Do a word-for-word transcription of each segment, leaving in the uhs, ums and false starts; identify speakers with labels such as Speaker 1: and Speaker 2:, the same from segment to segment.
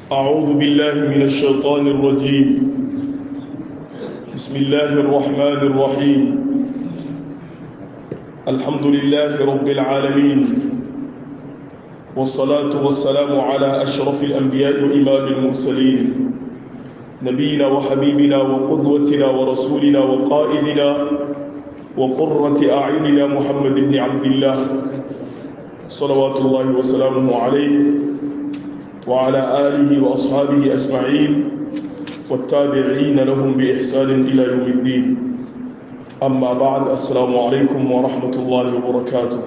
Speaker 1: أعوذ بالله من الشيطان الرجيم بسم الله الرحمن الرحيم الحمد لله رب العالمين والصلاة والسلام على أشرف الأنبياء وإمام المرسلين نبينا وحبيبنا وقدوتنا ورسولنا وقائدنا وقرة أعيننا محمد بن عبد الله صلوات الله وسلامه عليه وعلى آله وأصحابه أجمعين والتابعين لهم بإحسان إلى يوم الدين أما بعد السلام عليكم ورحمة الله وبركاته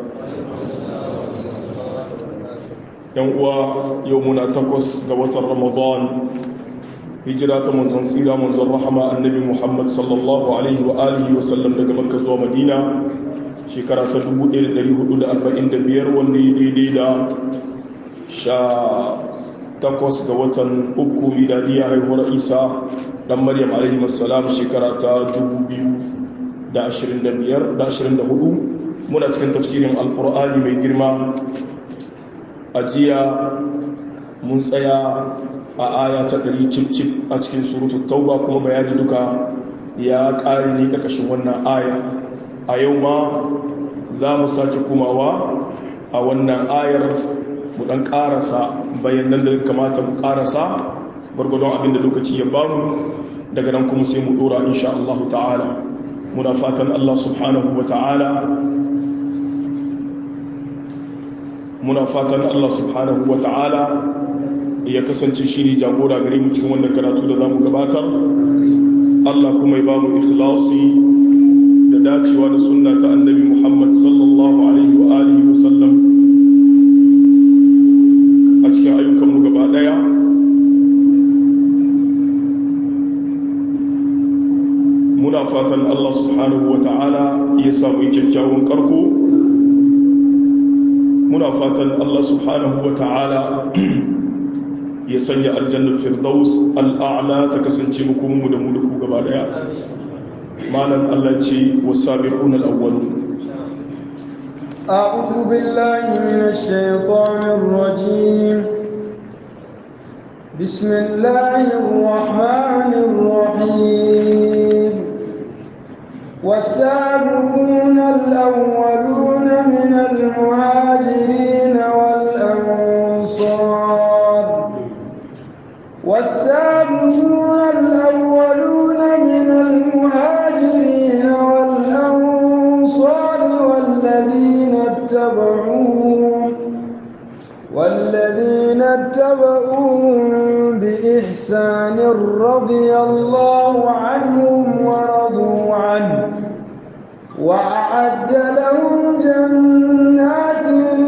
Speaker 1: يومنا تقص قوة رمضان هجرة من تنصير من الرحمة النبي محمد صلى الله عليه وآله وسلم لك مكة ومدينة شكرا تدبو إلى دريه إلى أربعين دبير واللي دي دا شا takwas ga watan uku miladiya haihuwar isa dan maryam alaihi assalam shekara ta dubu biyu da ashirin da biyar da ashirin da hudu muna cikin tafsirin alkur'ani mai girma a jiya mun tsaya a aya ta ɗari cif a cikin suratul tauba kuma bayani duka ya ƙare ne ƙarƙashin wannan aya a yau ma za mu sake kumawa a wannan ayar mu dan karasa bayanan da kamata mu karasa gurgurdon abinda lokaci ya bamu daga nan kuma sai mu dora insha Allah ta'ala muna fatan Allah subhanahu wa ta'ala muna fatan Allah subhanahu wa ta'ala ya kasance shi ne jagora gare mu cikin wannan karatu da zamu gabatar Allah kuma ya bamu ikhlasi da dacewa da sunna ta annabi Muhammad sallallahu alaihi wa alihi wa sallam a cikin ayyukanmu gaba daya muna fatan Allah subhanahu wa ta'ala ya samu kyakkyawan karko muna fatan Allah subhanahu wa ta'ala ya sanya aljannar firdaus al'a'la ta kasance muku da mu da ku gaba daya malam Allah ce wasabiquna al-awwalun
Speaker 2: أعوذ بالله من الشيطان الرجيم بسم الله الرحمن الرحيم والسابقون الأولون من المهاجرين والأنصار والسابقون الأولون من المهاجرين والأنصار والذين اتبعوهم والذين اتبعوهم بإحسان رضي الله عنهم ورضوا عنه وأعد لهم جنات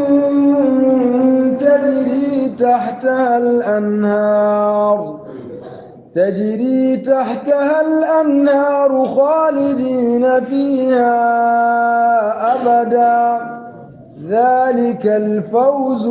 Speaker 2: تجري تحتها الأنهار تجري تحتها الأنهار خالدين فيها أبدا ذلك الفوز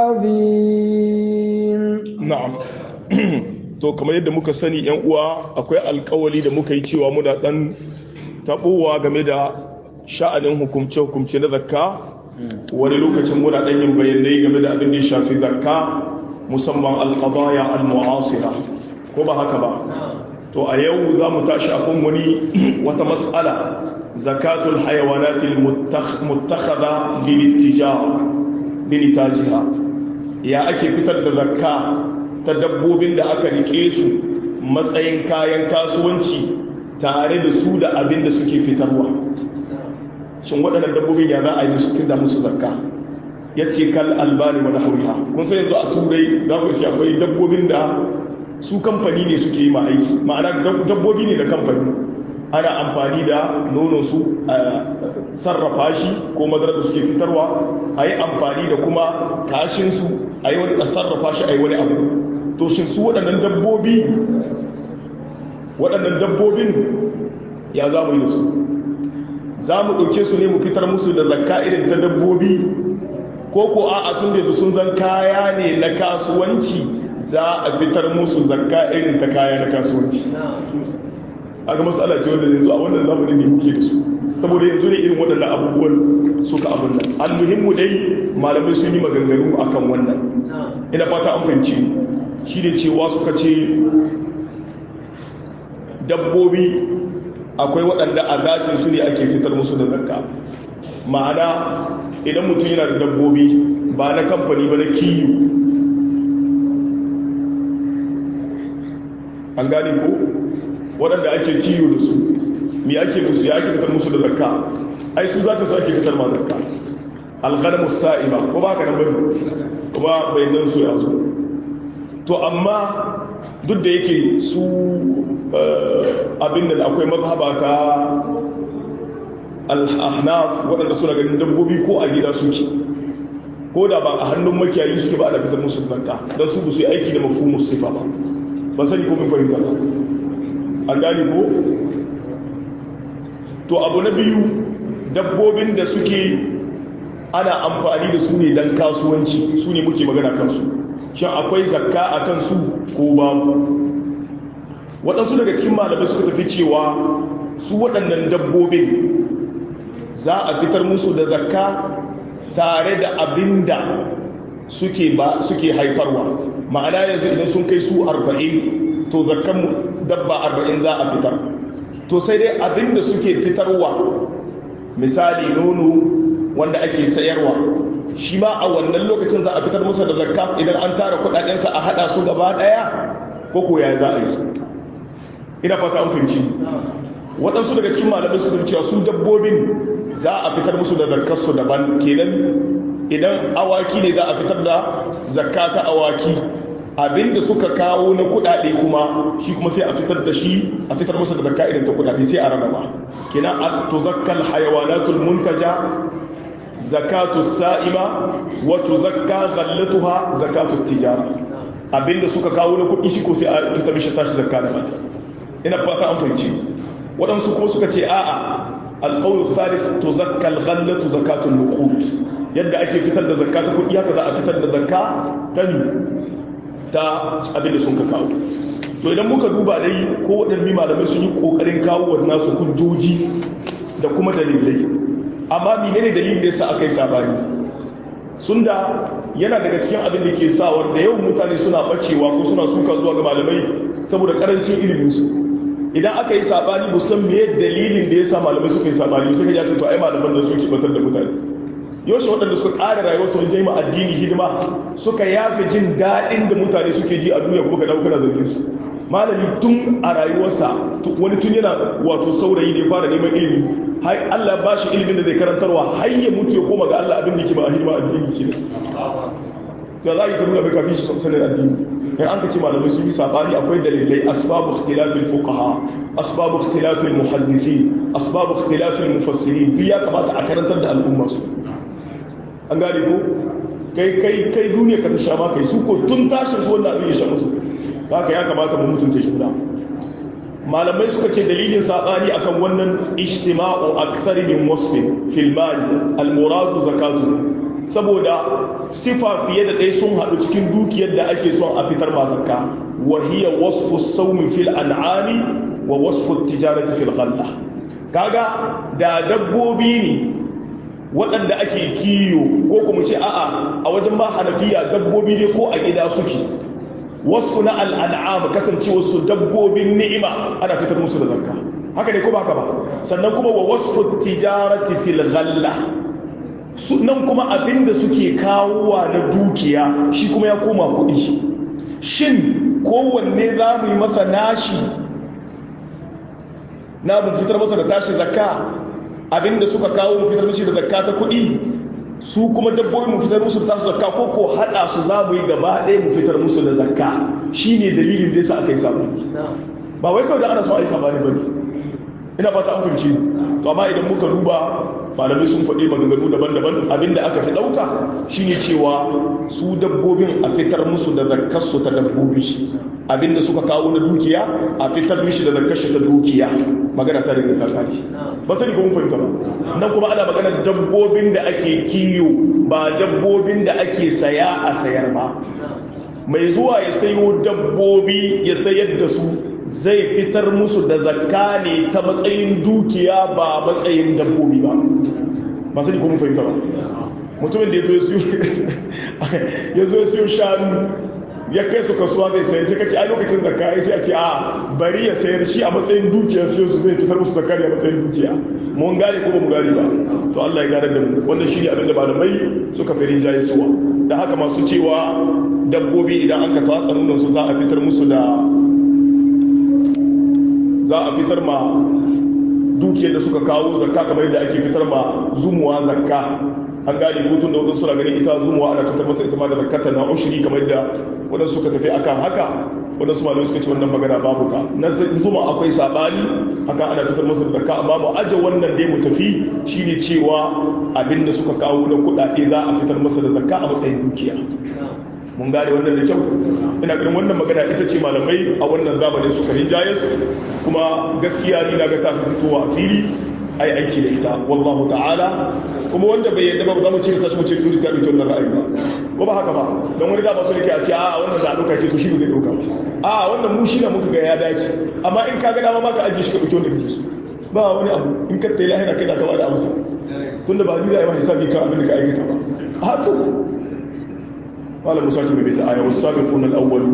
Speaker 2: العظيم
Speaker 1: نعم to kamar yadda muka sani yan uwa akwai alkawali da muka yi cewa muna dan tabowa game da sha'anin hukumce hukumce na zakka wani lokacin muna dan yin bayanai game da abin da ya shafi zakka musamman alqadaya almu'asira ko ba haka ba to a yau za mu tashi akan wani wata mas'ala zakatul hayawanatil muttakhadha bil ittijara bil ittajiha ya ake fitar da zakka ta dabbobin da aka rike su matsayin kayan kasuwanci tare da su da abin da suke fitarwa shin waɗannan dabbobin ya za a yi musu kinda musu zakka yace kal albani wa nahwiha kun san yanzu a turai za ku sai akwai dabbobin da su kamfani ne suke yi ma aiki ma'ana dabbobi ne da kamfani ana amfani da nono su a sarrafa shi ko madara da suke fitarwa a yi amfani da kuma kashinsu a yi wani a sarrafa shi a yi wani abu to shi su waɗannan dabbobi waɗannan dabbobin ya za mu yi da su za mu ɗauke su ne mu fitar musu da zakka irin ta dabbobi ko ko a tun da sun zan kaya ne na kasuwanci za a fitar musu zakka irin ta kaya na kasuwanci aka matsala ce wanda yanzu a wannan zamanin ne muke da su saboda yanzu ne irin waɗannan abubuwan suka abin nan almuhimmu dai malamai sun yi maganganu akan wannan ina fata an fahimci shi ne cewa suka ce dabbobi akwai waɗanda a zatin su ne ake fitar musu da zakka ma'ana idan mutum yana da dabbobi ba na kamfani ba na kiyo an gane ko waɗanda ake kiyo da su me ake musu ya ake fitar musu da zakka ai su zata su ake fitar ma zakka alghanamu sa'ima ko ba ka nan bane kuma bai nan su yanzu to amma duk da yake su abin da akwai mazhaba ta al-ahnaf waɗanda suna ganin dabbobi ko a gida suke ko da ba a hannun makiyayi suke ba da fitar musu zakka don su su yi aiki da mafhumus sifa ba ban sani ko mun fahimta ba an gane ko to abu na biyu dabbobin da suke ana amfani da su ne don kasuwanci su ne muke magana kansu shin akwai zakka a kansu ko babu waɗansu daga cikin malamai suka tafi cewa su waɗannan dabbobin za a fitar musu da zakka tare da abin da suke ba suke haifarwa ma'ana yanzu idan sun kai su arba'in to zakkan dabba arba'in za a fitar to sai dai abin da suke fitarwa misali nono wanda ake sayarwa shi ma a wannan lokacin za a fitar musu da zakka idan an tara kudadensa a hada su gaba daya ko ko ya za a yi ina fata an fahimci waɗansu daga cikin malamai suka cewa su dabbobin za a fitar musu da zakkar su daban kenan idan awaki ne za a fitar da zakka ta awaki abinda suka kawo na kudade kuma shi kuma sai a fitar da shi a fitar musu da zakka irin ta kudade sai a rarraba kenan at tuzakkal hayawanatul muntaja zakatu sa'ima wa tuzakka ghallatuha zakatu tijara abinda suka kawo na kudi shi ko sai a fitar mishi tashi zakka da mata ina fata an fahimci wadansu kuma suka ce a'a alqawl thalith tuzakka alghallatu zakatu nuqud yadda ake fitar da zakka ta kudi haka za a fitar da zakka ta ni ta abinda sun ka kawo to idan muka duba dai ko waɗanne malamai sun yi kokarin kawo wa nasu hujjoji da kuma dalilai amma menene dalilin da yasa aka yi sabani sun da yana daga cikin abin da ke sawar da yawan mutane suna bacewa ko suna suka zuwa ga malamai saboda karancin ilimin su idan aka yi sabani bu san meye dalilin da yasa malamai suka yi sabani sai ka ji to ai malaman da suke batar da mutane yaushe waɗanda suka ƙara rayuwar su wajen addini hidima suka yafe jin daɗin da mutane suke ji a duniya kuma ka dawo kana zargin su malami tun a rayuwarsa wani tun yana wato saurayi da ya fara neman ilimi har Allah ya bashi ilimin da zai karantarwa har ya mutu ya koma ga Allah abin da yake ba a hidima addini ke da za a yi ka nuna bai kafin shi sanin addini in an ka ce malamai sun yi sabani akwai dalilai asbabu ikhtilafil fuqaha asbabu ikhtilafil muhaddithin asbabu ikhtilafil mufassirin duk ya kamata a karantar da al'umma su an gane ko kai kai kai duniya ka ta sha ma kai su ko tun tashin su wannan abin ya sha musu haka ya kamata mu mutunta shi da malamai suka ce dalilin sabani akan wannan ijtima'u akthar min wasfin fil mal al murad zakatu saboda sifa fiye da dai sun hadu cikin dukiyar da ake son a fitar ma zakka wa hiya wasfu as-sawm fil an'ami wa wasfu at-tijarati fil ghalla kaga da dabbobi ne waɗanda ake kiyo ko kuma ce a'a a wajen ba hanafiya dabbobi ne ko a gida suke wasu na al'an'am kasance wasu dabbobin ni'ima ana fitar musu da zakka haka ne ko ba ka ba sannan kuma wa wasu tijarati fil ghalla nan kuma abinda suke kawowa na dukiya shi kuma ya koma kuɗi shin kowanne za mu yi masa nashi na mu fitar masa da tashi zakka abinda suka kawo mu fitar mishi da zakka ta kuɗi su kuma dabbobi mu fitar musu da tasu zakka ko ko hada su za mu yi gaba ɗaya mu fitar musu da zakka shine dalilin da yasa aka yi sabani ba wai kawai da ana so a yi sabani bane ina fata an fahimci to amma idan muka duba malamai sun faɗi maganganu daban-daban abinda aka fi ɗauka shine cewa su dabbobin a fitar musu da zakkar su ta dabbobi abinda suka kawo na dukiya a fitar mishi da zakkar shi ta dukiya magana ta daga ta kare ba sani ko mun fahimta ba nan kuma ana magana dabbobin da ake kiyo ba dabbobin da ake saya a sayar ba mai zuwa ya sayo dabbobi ya sayar da su zai fitar musu da zakka ne ta matsayin dukiya ba matsayin dabbobi ba ba sani ko mun fahimta ba mutumin da ya zo ya siyo shanu ya kai su kasuwa zai sayar sai ka ce a lokacin zakka ya sai a ce a bari ya sayar shi a matsayin dukiya sai su zai fitar musu zakka a matsayin dukiya mun gane ko ba mu gane ba to Allah ya gane da mu wannan shi ne abin da malamai suka fi rinjaye suwa da haka masu cewa dabbobi idan an ka tatsa nonon su za a fitar musu da za a fitar ma dukiyar da suka kawo zakka kamar yadda ake fitar ma zumuwa zakka an gane hutun da wadansu suna ganin ita zumuwa ana fitar mata ita ma da zakkata na ushiri kamar yadda wadansu suka tafi akan haka wadansu malamai suka ce wannan magana babu ta na zuma akwai sabani haka ana fitar masa da zakka amma mu aje wannan dai mu tafi shine cewa abinda suka kawo na kuɗaɗe za a fitar masa da zakka a matsayin dukiya mun gane wannan da kyau ina ganin wannan magana ita ce malamai a wannan zamanin suka rinjayes kuma gaskiya ni na ga ta fitowa a fili ai aiki da ita wallahu ta'ala kuma wanda bai yadda ba za mu cire tashi mu cire dole sai mu wannan ra'ayi ba ko ba haka ba don wani da ba so yake a ce a wannan da doka ce to shi ne zai doka a wannan mu shi ne muka ga ya dace amma in ka ga dama ma ka aje shi ka dauki wanda kake so ba wani abu in ka tayi lahira kai da ka ba da amsa tunda ba zai yi ma hisabi kan abin da ka aikata ba a to قال موسى بيت آية والسابقون الأولون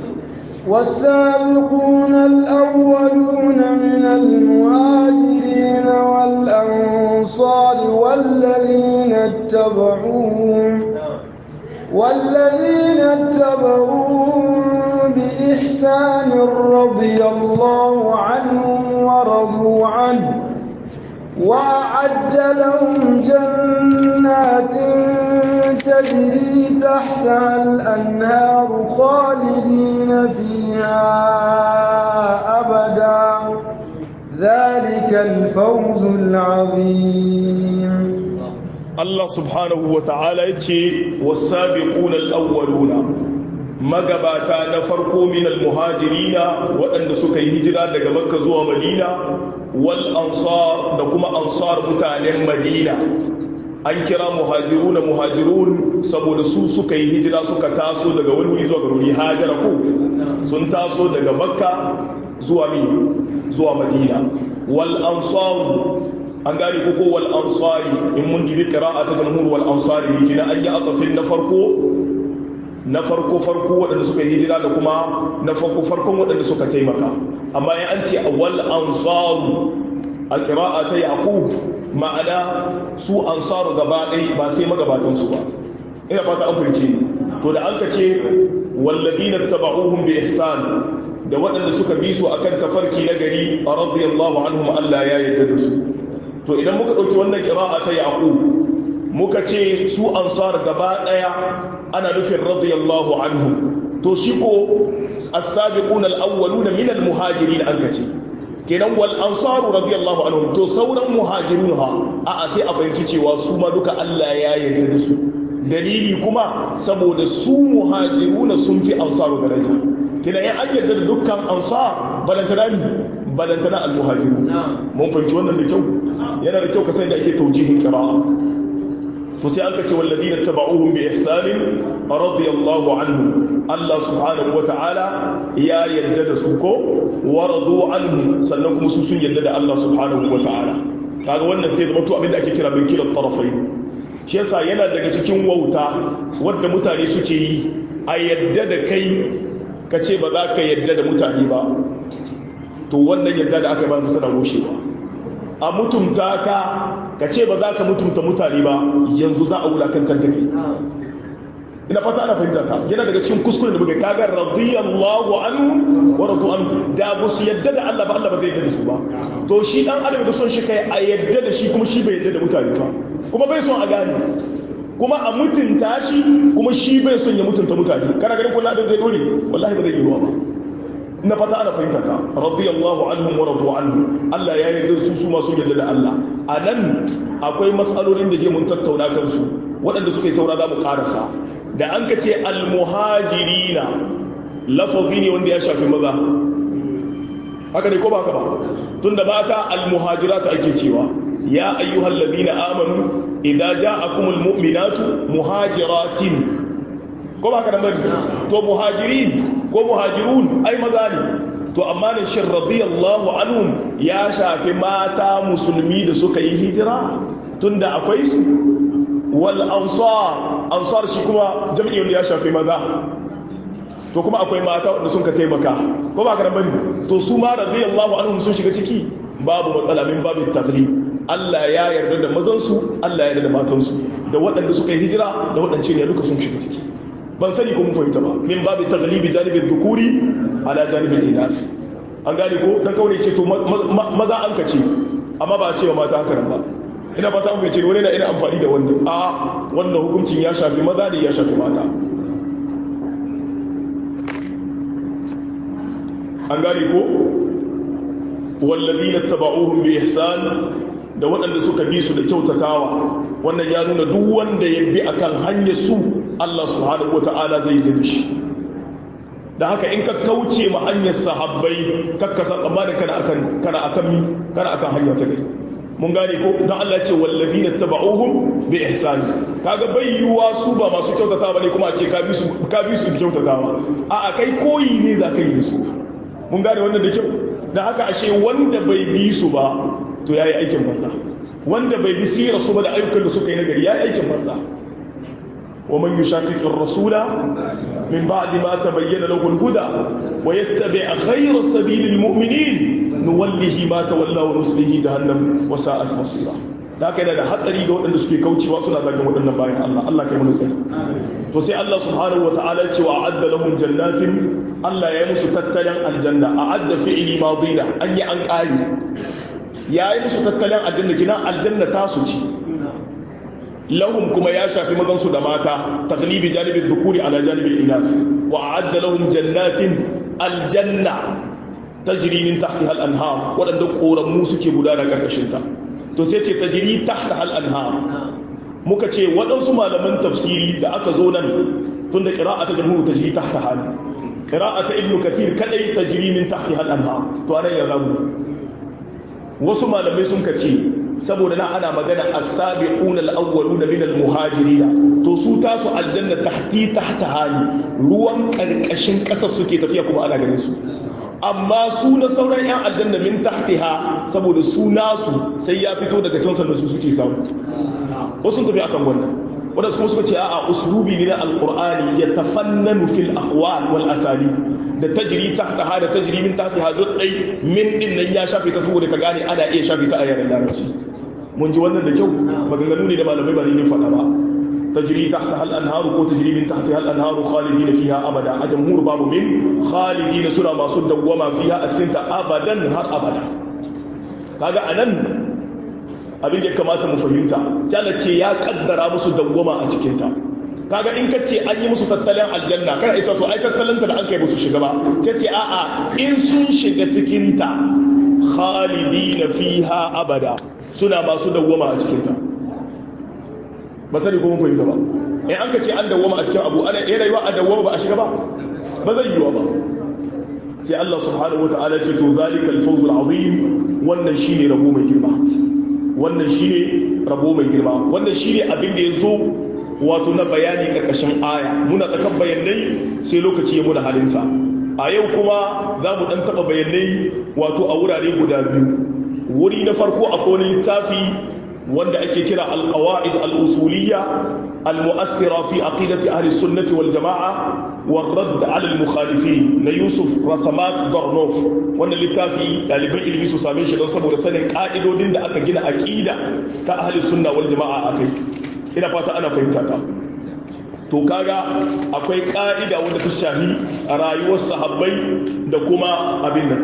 Speaker 2: والسابقون الأولون من المهاجرين والأنصار والذين اتبعوهم والذين اتبعوهم بإحسان رضي الله عنهم ورضوا عنه وأعد لهم جنات تجري تحتها الأنهار خالدين فيها أبدا ذلك الفوز العظيم
Speaker 1: الله سبحانه وتعالى يتي والسابقون الأولون magabata na farko min almuhajirina waɗanda suka yi hijira daga makka zuwa madina wal ansar da kuma ansar mutanen madina an kira muhajiruna muhajirun saboda su suka yi hijira suka taso daga wani wuri zuwa ga wuri hajara ko sun taso daga makka zuwa mi zuwa madina wal ansar an gane ko wal ansari in mun dibi qira'atu jamhur wal ansari ne kina an yi atafin na farko na farko farko waɗanda suka yi hijira da kuma na farko farkon waɗanda suka taimaka amma ya an ce wal ansaru a qira'a ta yaqub ma'ana su ansaru gaba ɗaya ba sai magabatansu ba ina fata an fahimce to da an ka ce walladina tabauhum bi ihsan da waɗanda suka bi su akan tafarki na gari radiyallahu anhum Allah ya yarda da su to idan muka ɗauki wannan qira'a ta yaqub muka ce su ansar gaba ɗaya ana nufin radiyallahu anhum to shi ko as-sabiquna al-awwaluna min al-muhajirin an kace kenan wal ansaru radiyallahu anhum to sauran muhajirun ha a a sai a fahimci cewa su ma duka Allah ya yarda da su dalili kuma saboda su muhajiruna sun fi ansaru daraja kenan ya an yarda da dukkan ansar balantana ni balantana al muhajirun mun fahimci wannan da kyau yana da kyau ka san da ake taujihin qira'a to sai an kace walladina tabauhum bi ihsanin radiyallahu anhum Allah subhanahu wata'ala ya yarda da su ko waradu anhu sannan kuma su sun yarda da Allah subhanahu wata'ala kaga wannan sai zama to abinda ake kira bin kilan tarafai shi yasa yana daga cikin wauta wanda mutane suke yi a yarda da kai kace ba za ka yarda da mutane ba to wannan yarda da aka ba mutane rushe ba a mutumta ka kace ba za ka mutumta mutane ba yanzu za a wulakantar da kai ina fata ana fahimta ta yana daga cikin kuskure da muke kaga radiyallahu anhu wa radu anhu da ba su yadda da Allah ba Allah ba zai yadda da su ba to shi dan adam da son shi kai a yadda da shi kuma shi bai yadda da mutane ba kuma bai son a gane kuma a mutunta shi kuma shi bai son ya mutunta mutane kana ganin kullu adam zai dore wallahi ba zai yi ruwa ba ina fata ana fahimta ta radiyallahu anhum wa radu anhu Allah ya yarda su su ma sun yarda da Allah anan akwai mas'alolin da je mun tattauna kansu waɗanda suka yi saura za mu karasa da an ka ce almuhajirina lafazi ne wanda ya shafi maza haka ne ko ba haka ba tunda mata almuhajirata ake cewa ya ayyuhal ladina amanu idza ja'akumul mu'minatu muhajiratin ko ba haka nan to muhajirin ko muhajirun ai maza ne to amma ne shin radiyallahu anhum ya shafi mata musulmi da suka yi hijira tunda akwai su wal ansar ansar shi kuma jami'i wanda ya shafi maza to kuma akwai mata wanda sun ka taimaka ko ba ka nan bane to su ma radiyallahu anhum sun shiga ciki babu matsala min babu taglib Allah ya yarda da mazan su Allah ya yarda da matan su da waɗanda suka yi hijira da waɗance ne duka sun shiga ciki ban sani ko mun fahimta ba min babu taglibi janibin dhukuri ala janibin inath an gane ko dan kaure ce to maza an kace amma ba a ce wa mata haka nan ba ina fata an ce wani na ina amfani da wannan a wannan hukuncin ya shafi maza ne ya shafi mata an gane ko wallazina tabauhum bi ihsan da waɗanda suka bi su da kyautatawa wannan ya nuna duk wanda ya bi akan hanyar su Allah subhanahu wataala zai yi shi da haka in ka kauce ma hanyar sahabbai kakkasa tsammanin kana akan kana akan mi kana akan hanya ta gari mun gane ko dan Allah ya ce wallazina tabauhum bi ihsan kaga bayyuwa su ba masu kyautatawa bane kuma a ce ka bi su ka bi su da kyautatawa a a kai koyi ne za ka yi da su mun gane wannan da kyau da haka ashe wanda bai bi su ba to yayi aikin banza wanda bai bi sirar su ba da ayyukan da suka yi nagari yayi aikin banza wa man yushaqiqi ar-rasula min ba'di ma tabayyana lahu al-huda wa yattabi' ghayra sabili al-mu'minin nuwallihi ma tawalla wa nuslihi jahannam wa sa'at masira da haka yana da hatsari ga waɗanda suke kaucewa suna zagin waɗannan bayan Allah Allah kai mu sani to sai Allah subhanahu wa ta'ala ya ce wa a'adda lahum jannatin Allah ya yi musu tattalin aljanna a'adda fi'li madina an yi an ƙari ya yi musu tattalin aljanna kina aljanna ta su ci lahum kuma ya shafi mazansu da mata taglibi janibin dhukuri ala janibin inath wa a'adda lahum jannatin aljanna tajri min tahtiha al-anhar wadanda koramu suke gudana karkashin ta to sai ce tajri tahtaha al-anhar muka ce wadansu malaman tafsiri da aka zo nan tunda qira'atu jamhur tajri tahtaha qira'atu ibnu kathir kadai tajri min tahtiha al-anhar to anan ya zamu wasu malamai sun kace saboda na ana magana as-sabiqun al-awwaluna min al-muhajirin to su tasu aljanna tahti tahtaha ruwan karkashin kasar suke tafiya kuma ana ganin su amma su na sauran yan aljanna min tahtiha saboda su nasu sai ya fito daga can sannan su suke samu wasu sun tafi akan wannan wanda kuma suka ce a'a uslubi ne na alqur'ani ya tafannanu fil aqwal wal asali da tajri tahtaha da tajri min tahtiha duk dai min din nan ya shafe ta saboda ka gane ana iya shafe ta a yaran larabci mun ji wannan da kyau maganganu ne da malamai ba ne faɗa ba tajri tahtaha al-anharu ko tajri min tahtiha al-anharu khalidina fiha abada a jamhur babu min khalidina suna masu dawwama fiha a cikin ta abadan har abada kaga anan abin da ya kamata mu fahimta sai Allah ce ya kaddara musu dawwama a cikin ta kaga in kace an yi musu tattalin aljanna kana ita to ai tattalin ta da an kai musu shiga ba sai ce a'a in sun shiga cikin ta khalidina fiha abada suna masu dawwama a cikin ta ba sani ko mun fahimta ba in an kace an dawwama a cikin abu ana iya rayuwa a dawwama ba a shiga ba ba zai yiwa ba sai Allah subhanahu wataala ce to zalikal fawzul azim wannan shine rabo mai girma wannan shine rabo mai girma wannan shine abin da yazo wato na bayani karkashin aya muna tsakan bayanai sai lokaci ya muna halinsa a yau kuma za mu dan taba bayanai wato a wurare guda biyu wuri na farko akwai wani littafi wanda ake kira alqawaid al-usuliyya al-mu'athira fi aqidati ahli sunnah wal jamaa والرد على المخالفين na Yusuf Rasamat Gornov wannan littafi dalibai ilimi su same shi don saboda sanin ka'idodin da aka gina aqida ta ahli sunna wal jamaa akai ina fata ana fahimta ta to kaga akwai ka'ida wanda ta shahi a rayuwar sahabbai da kuma abin nan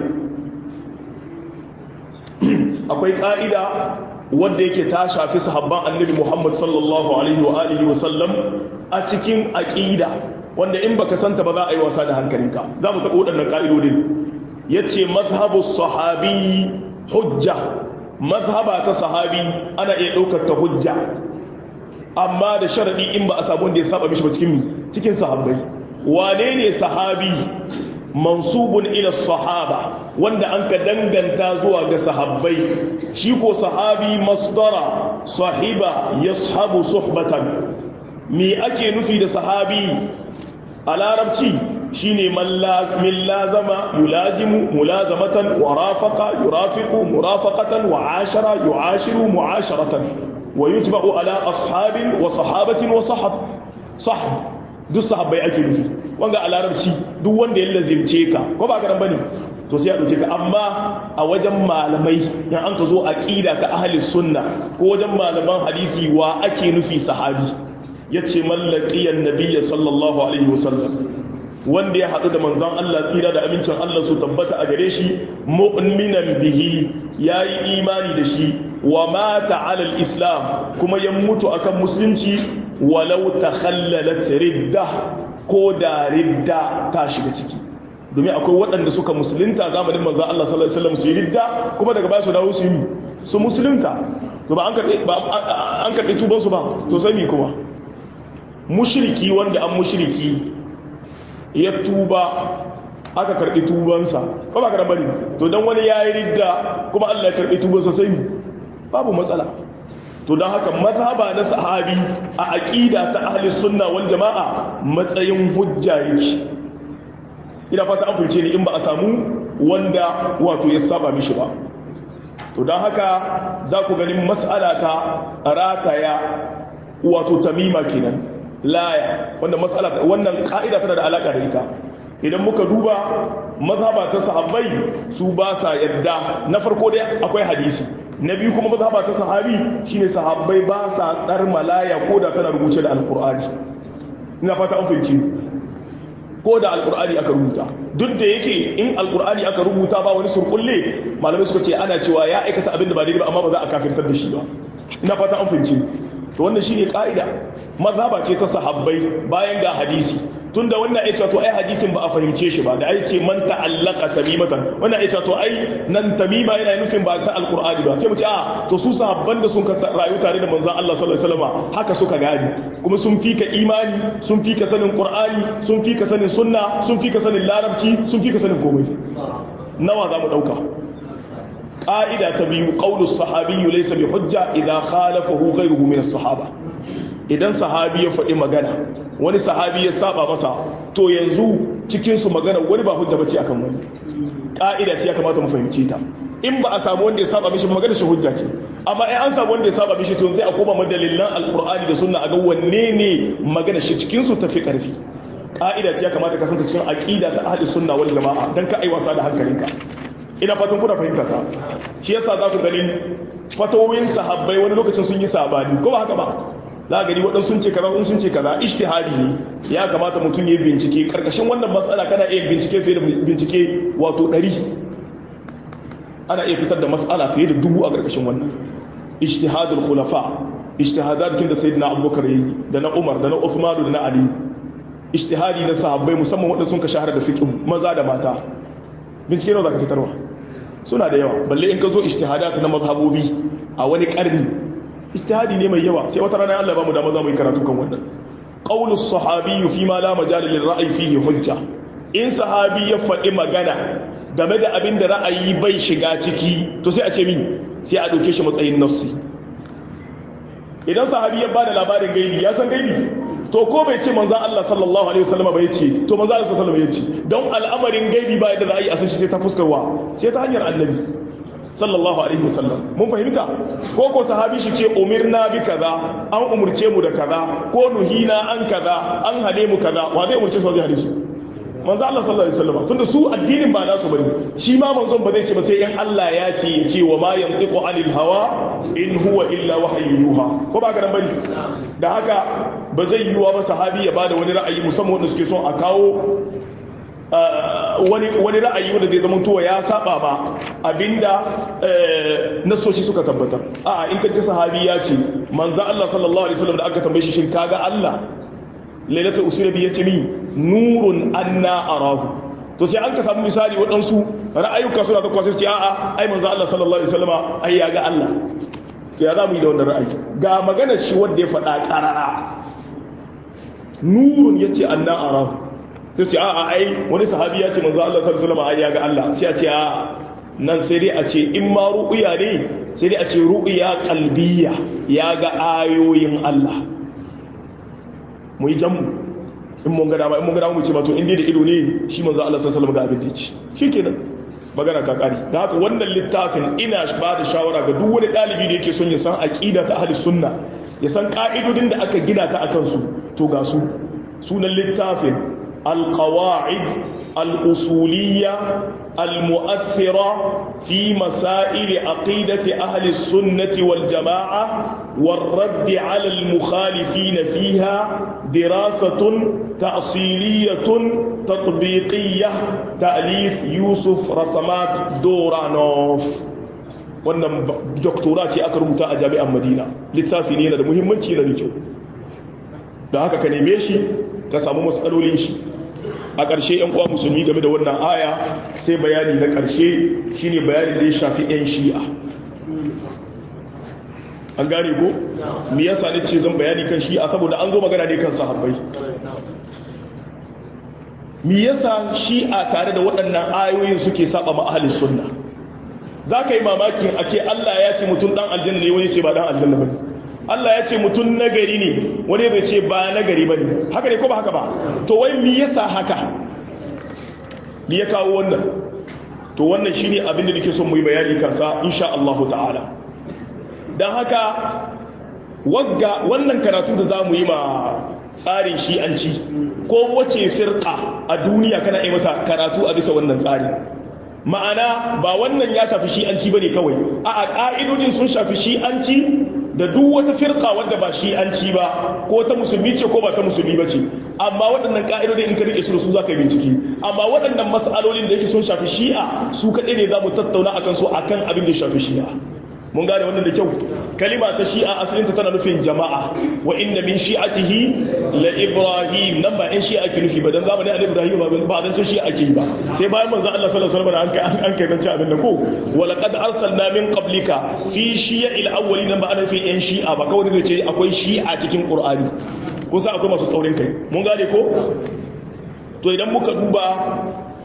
Speaker 1: akwai ka'ida wanda yake ta shafi sahabban annabi Muhammad sallallahu alaihi wa alihi wa sallam a cikin aqida wanda in baka santa ba za a yi wasa da hankalinka za mu taɓa waɗannan ƙa'idodin ya ce mazhabu sahabi hujja mazhaba ta sahabi ana iya ɗaukar ta hujja amma da sharaɗi in ba a samu wanda ya saba mishi ba cikin cikin sahabbai wane ne sahabi mansubun ila sahaba wanda an ka danganta zuwa ga sahabbai shi ko sahabi masdara sahiba yashabu suhbatan me ake nufi da sahabi a larabci shine min lazama yulazimu mulazamatan wa rafaqa yurafiqu murafaqatan wa ashara yuashiru muasharatan wa yutba'u ala ashabin wa sahabatin wa sahab sahab duk sahabbai ake nufi wanga a larabci duk wanda ya lazimce ka ko ba ka nan bane to sai a ɗauke ka amma a wajen malamai in an ka zo aqida ta ahli sunna ko wajen malaman hadisi wa ake nufi sahabi yace mallaqiyan nabiyyi sallallahu alaihi wasallam wanda ya haɗu da manzon Allah tsira da amincin Allah su tabbata a gare shi mu'minan bihi yayi imani da shi wa mata ala al-islam kuma ya mutu akan musulunci walau takhallalat ridda ko da ridda ta shiga ciki domin akwai waɗanda suka musulunta zamanin manzon Allah sallallahu alaihi wasallam su yi ridda kuma daga baya su dawo su yi su musulunta to ba an karɓi ba an karɓi tuban su ba to sai mi kuma mushriki wanda an mushriki ya tuba aka karbi tubansa ba ba karɓar to don wani ya yi ridda kuma Allah ya karbi tubansa sai mu babu matsala to don haka mazhaba na sahabi a aqida ta ahli sunna wal jama'a matsayin hujja yake ina fata an fulce ni in ba a samu wanda wato ya saba mishi ba to don haka za ku ganin mas'ala ta rataya wato tamima kenan laya wanda mas'ala wannan ka'ida tana da alaka da ita idan muka duba mazhaba ta sahabbai su ba sa yadda na farko dai akwai hadisi na biyu kuma mazhaba ta sahabi shine sahabbai ba sa dar malaya ko da tana rubuce da alqur'ani ina fata an fahimci ko da alqur'ani aka rubuta duk da yake in alqur'ani aka rubuta ba wani surkulle malamai suka ce ana cewa ya aikata abin da ba daidai ba amma ba za a kafirtar da shi ba ina fata an fahimci to wannan shine ka'ida mazhaba ce ta sahabbai bayan ga hadisi tunda wannan ya ce to ai hadisin ba a fahimce shi ba da ai ce man ta'allaka tamimatan wannan ya ce to ai nan tamima yana nufin ba ta alqur'ani ba sai mu ce a to su sahabban da sun ka rayu tare da manzon Allah sallallahu alaihi wasallam haka suka gani kuma sun fika imani sun fika sanin qur'ani sun fika sanin sunna sun fika sanin larabci sun fika sanin komai nawa za mu dauka qa'ida ta biyu qaulus sahabiyyu laysa bi hujja idha khalafahu ghayruhu min as-sahaba idan sahabi ya faɗi magana wani sahabi ya saba masa to yanzu cikinsu magana wani ba hujja bace akan wani ƙa'ida ce ya kamata mu fahimce ta in ba a samu wanda ya saba mishi magana shi hujja ce amma in an samu wanda ya saba mishi to zai a koma madalilan alqur'ani da sunna a ga wanne ne magana shi cikinsu tafi karfi ƙa'ida ce ya kamata ka santa cikin aqida ta ahli sunna wal jama'a dan ka ai wasa da hankalinka ina fatan kuna fahimta ta shi yasa za ku ganin fatawoyin sahabbai wani lokacin sun yi sabani ko ba haka ba za gani waɗansu sun ce kaza sun ce kaza ijtihadi ne ya kamata mutum ya bincike karkashin wannan matsala kana iya bincike fiye da bincike wato ɗari ana iya fitar da matsala fiye da dubu a karkashin wannan ijtihadul khulafa ijtihadat kin da sayyidina abubakar yayi da na umar da na uthman da na ali ijtihadi na sahabbai musamman waɗanda sun ka shahara da fiqh maza da mata bincike nawa zaka fitarwa suna da yawa balle in ka zo ijtihadat na mazhabobi a wani karni ijtihadi ne mai yawa sai wata rana Allah ba mu dama za mu yi karatu kan wannan qaulus sahabi fi ma la majal lil ra'yi fihi hujja in sahabi ya faɗi magana game da abin da ra'ayi bai shiga ciki to sai a ce mi sai a dauke shi matsayin nafsi idan sahabi ya bada labarin gaibi ya san gaibi to ko bai ce manzon Allah sallallahu alaihi wasallam ba yace to manzon Allah sallallahu alaihi wasallam yace don al'amarin gaibi ba yadda za a yi a san shi sai ta fuskarwa sai ta hanyar annabi sallallahu alaihi wasallam mun fahimta ko ko sahabi shi ce umirna bi kaza an umurce mu da kaza ko nuhina an kaza an hale mu kaza wa zai umurce su zai hale su manzo Allah sallallahu alaihi wasallam tunda su addinin ba nasu bane shi ma manzon ba zai ce ba sai in Allah ya ce ya ce wa ma yantiqu anil hawa in huwa illa wahyu yuha ko ba garan bane da haka ba zai yiwa ba sahabi ya bada wani ra'ayi musamman wanda suke son a kawo wani ra'ayi wanda zai zama towa ya saba ba abinda nasoshi suka tabbatar a in ka ji sahabi ya ce manzo Allah sallallahu alaihi wasallam da aka tambaye shi shin kaga Allah lailatul usra bi yatimi nurun anna arahu to sai an ka samu misali waɗansu ra'ayuka suna ta kwasai sai a'a ai manzo Allah sallallahu alaihi wasallam ai ya ga Allah to ya zamu yi da wannan ra'ayi ga maganar shi wanda ya faɗa qarara nurun yace anna arahu sai ce a'a ai wani sahabi ya ce manzo Allah sallallahu alaihi wasallam ai ya ga Allah sai a ce a nan sai dai a ce in ma ru'ya ne sai dai a ce ru'ya qalbiyya ya ga ayoyin Allah mu yi jamu in mun ga dama in mun ga dama mu ce ma to in dai da ido ne shi manzo Allah sallallahu alaihi wasallam ga abin da yake shikenan magana ta kare da haka wannan littafin ina ba da shawara ga duk wani dalibi da yake son ya san aqida ta ahli sunna ya san ka'idodin da aka gina ta akan su to ga su sunan littafin القواعد الأصولية المؤثرة في مسائل عقيدة أهل السنة والجماعة والرد على المخالفين فيها دراسة تأصيلية تطبيقية تأليف يوسف رسمات دورانوف. wannan doktora ce aka rubuta a jami'an Madina. Littafi ne yana da muhimmanci na da kyau, da haka ka neme shi ka samu matsalolin shi. A ƙarshe ‘yan uwa musulmi game da wannan aya sai bayani na ƙarshe shine bayani da ya shafi ‘yan shi'a. An gane ko? Me yasa ne ce zan bayani kan shi'a saboda an zo magana ne kan sahabbai. Me yasa shi'a tare da waɗannan ayoyin suke saba ma ahlus sunna? Za ka yi mamakin a ce Allah ya ce mutum ɗan aljanna ne, wani ce ba ɗan aljanna ba ne. Allah ya ce mutum nagari ne, wani zai ce ba nagari ba ne. Haka ne ko ba haka ba? To wai mi yasa haka? Mi ya kawo wannan? To wannan shi ne abin da nake son mu yi bayani kansa insha Allah ta'ala. Don haka wagga wannan karatu da za mu yi ma tsarin shi'anci, ko wace firka a duniya kana yi mata karatu a bisa wannan tsari. Ma'ana ba wannan ya shafi shi'anci bane kawai, a ka'idodin sun shafi shi'anci da duk wata firka wadda ba shi'anci ba, ko ta musulmi ce ko ba ta musulmi ba ce. Amma waɗannan ka'idodin in ka rike su su za ka yi bincike. Amma waɗannan mas'alolin da yake sun shafi shi'a su kaɗai ne za mu tattauna akan su akan abin da shafi shi'a. Mun gane wannan da kyau. Kalima ta shi'a asalinta tana nufin jama'a. Wa inna min shi'atihi la Ibrahim. Nan ba ɗan shi'a ake nufi ba, dan zamanin Annabi Ibrahim ba dan shi'a ake yi ba. Sai bayan manzo Allah sallallahu alaihi wasallam an kai an kai zance abin da ko wa laqad arsalna min qablika fi shi'il awwalin. Nan ba ana nufin ɗan shi'a ba, kawai zai ce akwai shi'a cikin Qur'ani. Kun san akwai masu tsaurin kai. Mun gane ko? To idan muka duba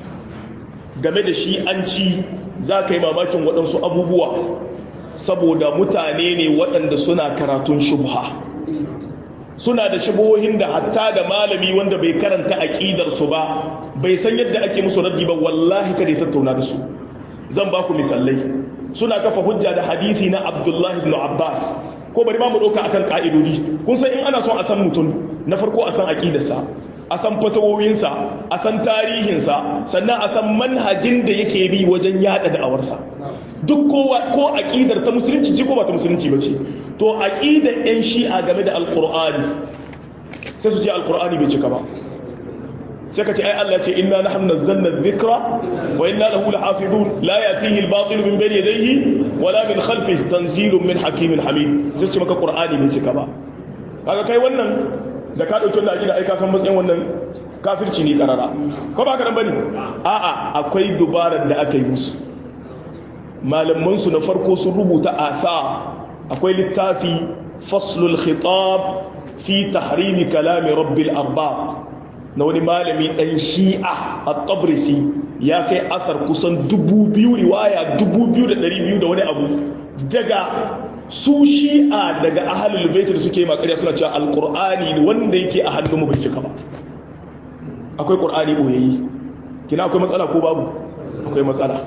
Speaker 1: game da shi'anci za ka yi mamakin waɗansu abubuwa, saboda mutane ne waɗanda suna karatun shubha, suna da shubuhohin da hatta da malami wanda bai karanta aƙidarsu ba, bai san yadda ake musu raddi ba, wallahi kada ya tattauna da su. Zan ba ku misalai. Suna kafa hujja da hadisi na Abdullahi ibn Abbas. Ko bari ma mu ɗauka akan ƙa'idodi. Kun san in ana son a san mutum, na farko a san aƙidarsa, a san fatawoyinsa, a san tarihinsa, sannan a san manhajin da yake bi wajen yada da'awarsa. Duk kowa ko aqidar ta musulunci ce ko ba ta musulunci ba ce. To aqidar yan shi'a game da alqur'ani sai su ce alqur'ani bai cika ba. Sai ka ce ai Allah ce inna nahnu nazzalna dhikra wa inna lahu lahafizun la yatihi al-batil min bayni yadayhi wala min khalfihi tanzilun min hakimin hamid. Sai ce maka qur'ani bai cika ba. Kaga kai wannan da ka dauki wannan aqida ai ka san matsayin wannan kafirci ne karara. Ko ba ka dan bane? A'a, akwai dubarar da aka yi musu. Malamansu na farko sun rubuta athar. Akwai littafi faslul khitab fi tahrimi kalami rabbil arbab na wani malami dan shi'a at-tabrisi, ya kai asar kusan dubu biyu, riwaya dubu biyu da ɗari biyu da wani abu daga su shi'a, daga ahlul bait da suke makariya suna cewa alqur'ani wanda yake a hannun mu bai cika ba. Akwai qur'ani boyayyi. Kina akwai matsala ko babu? Akwai matsala.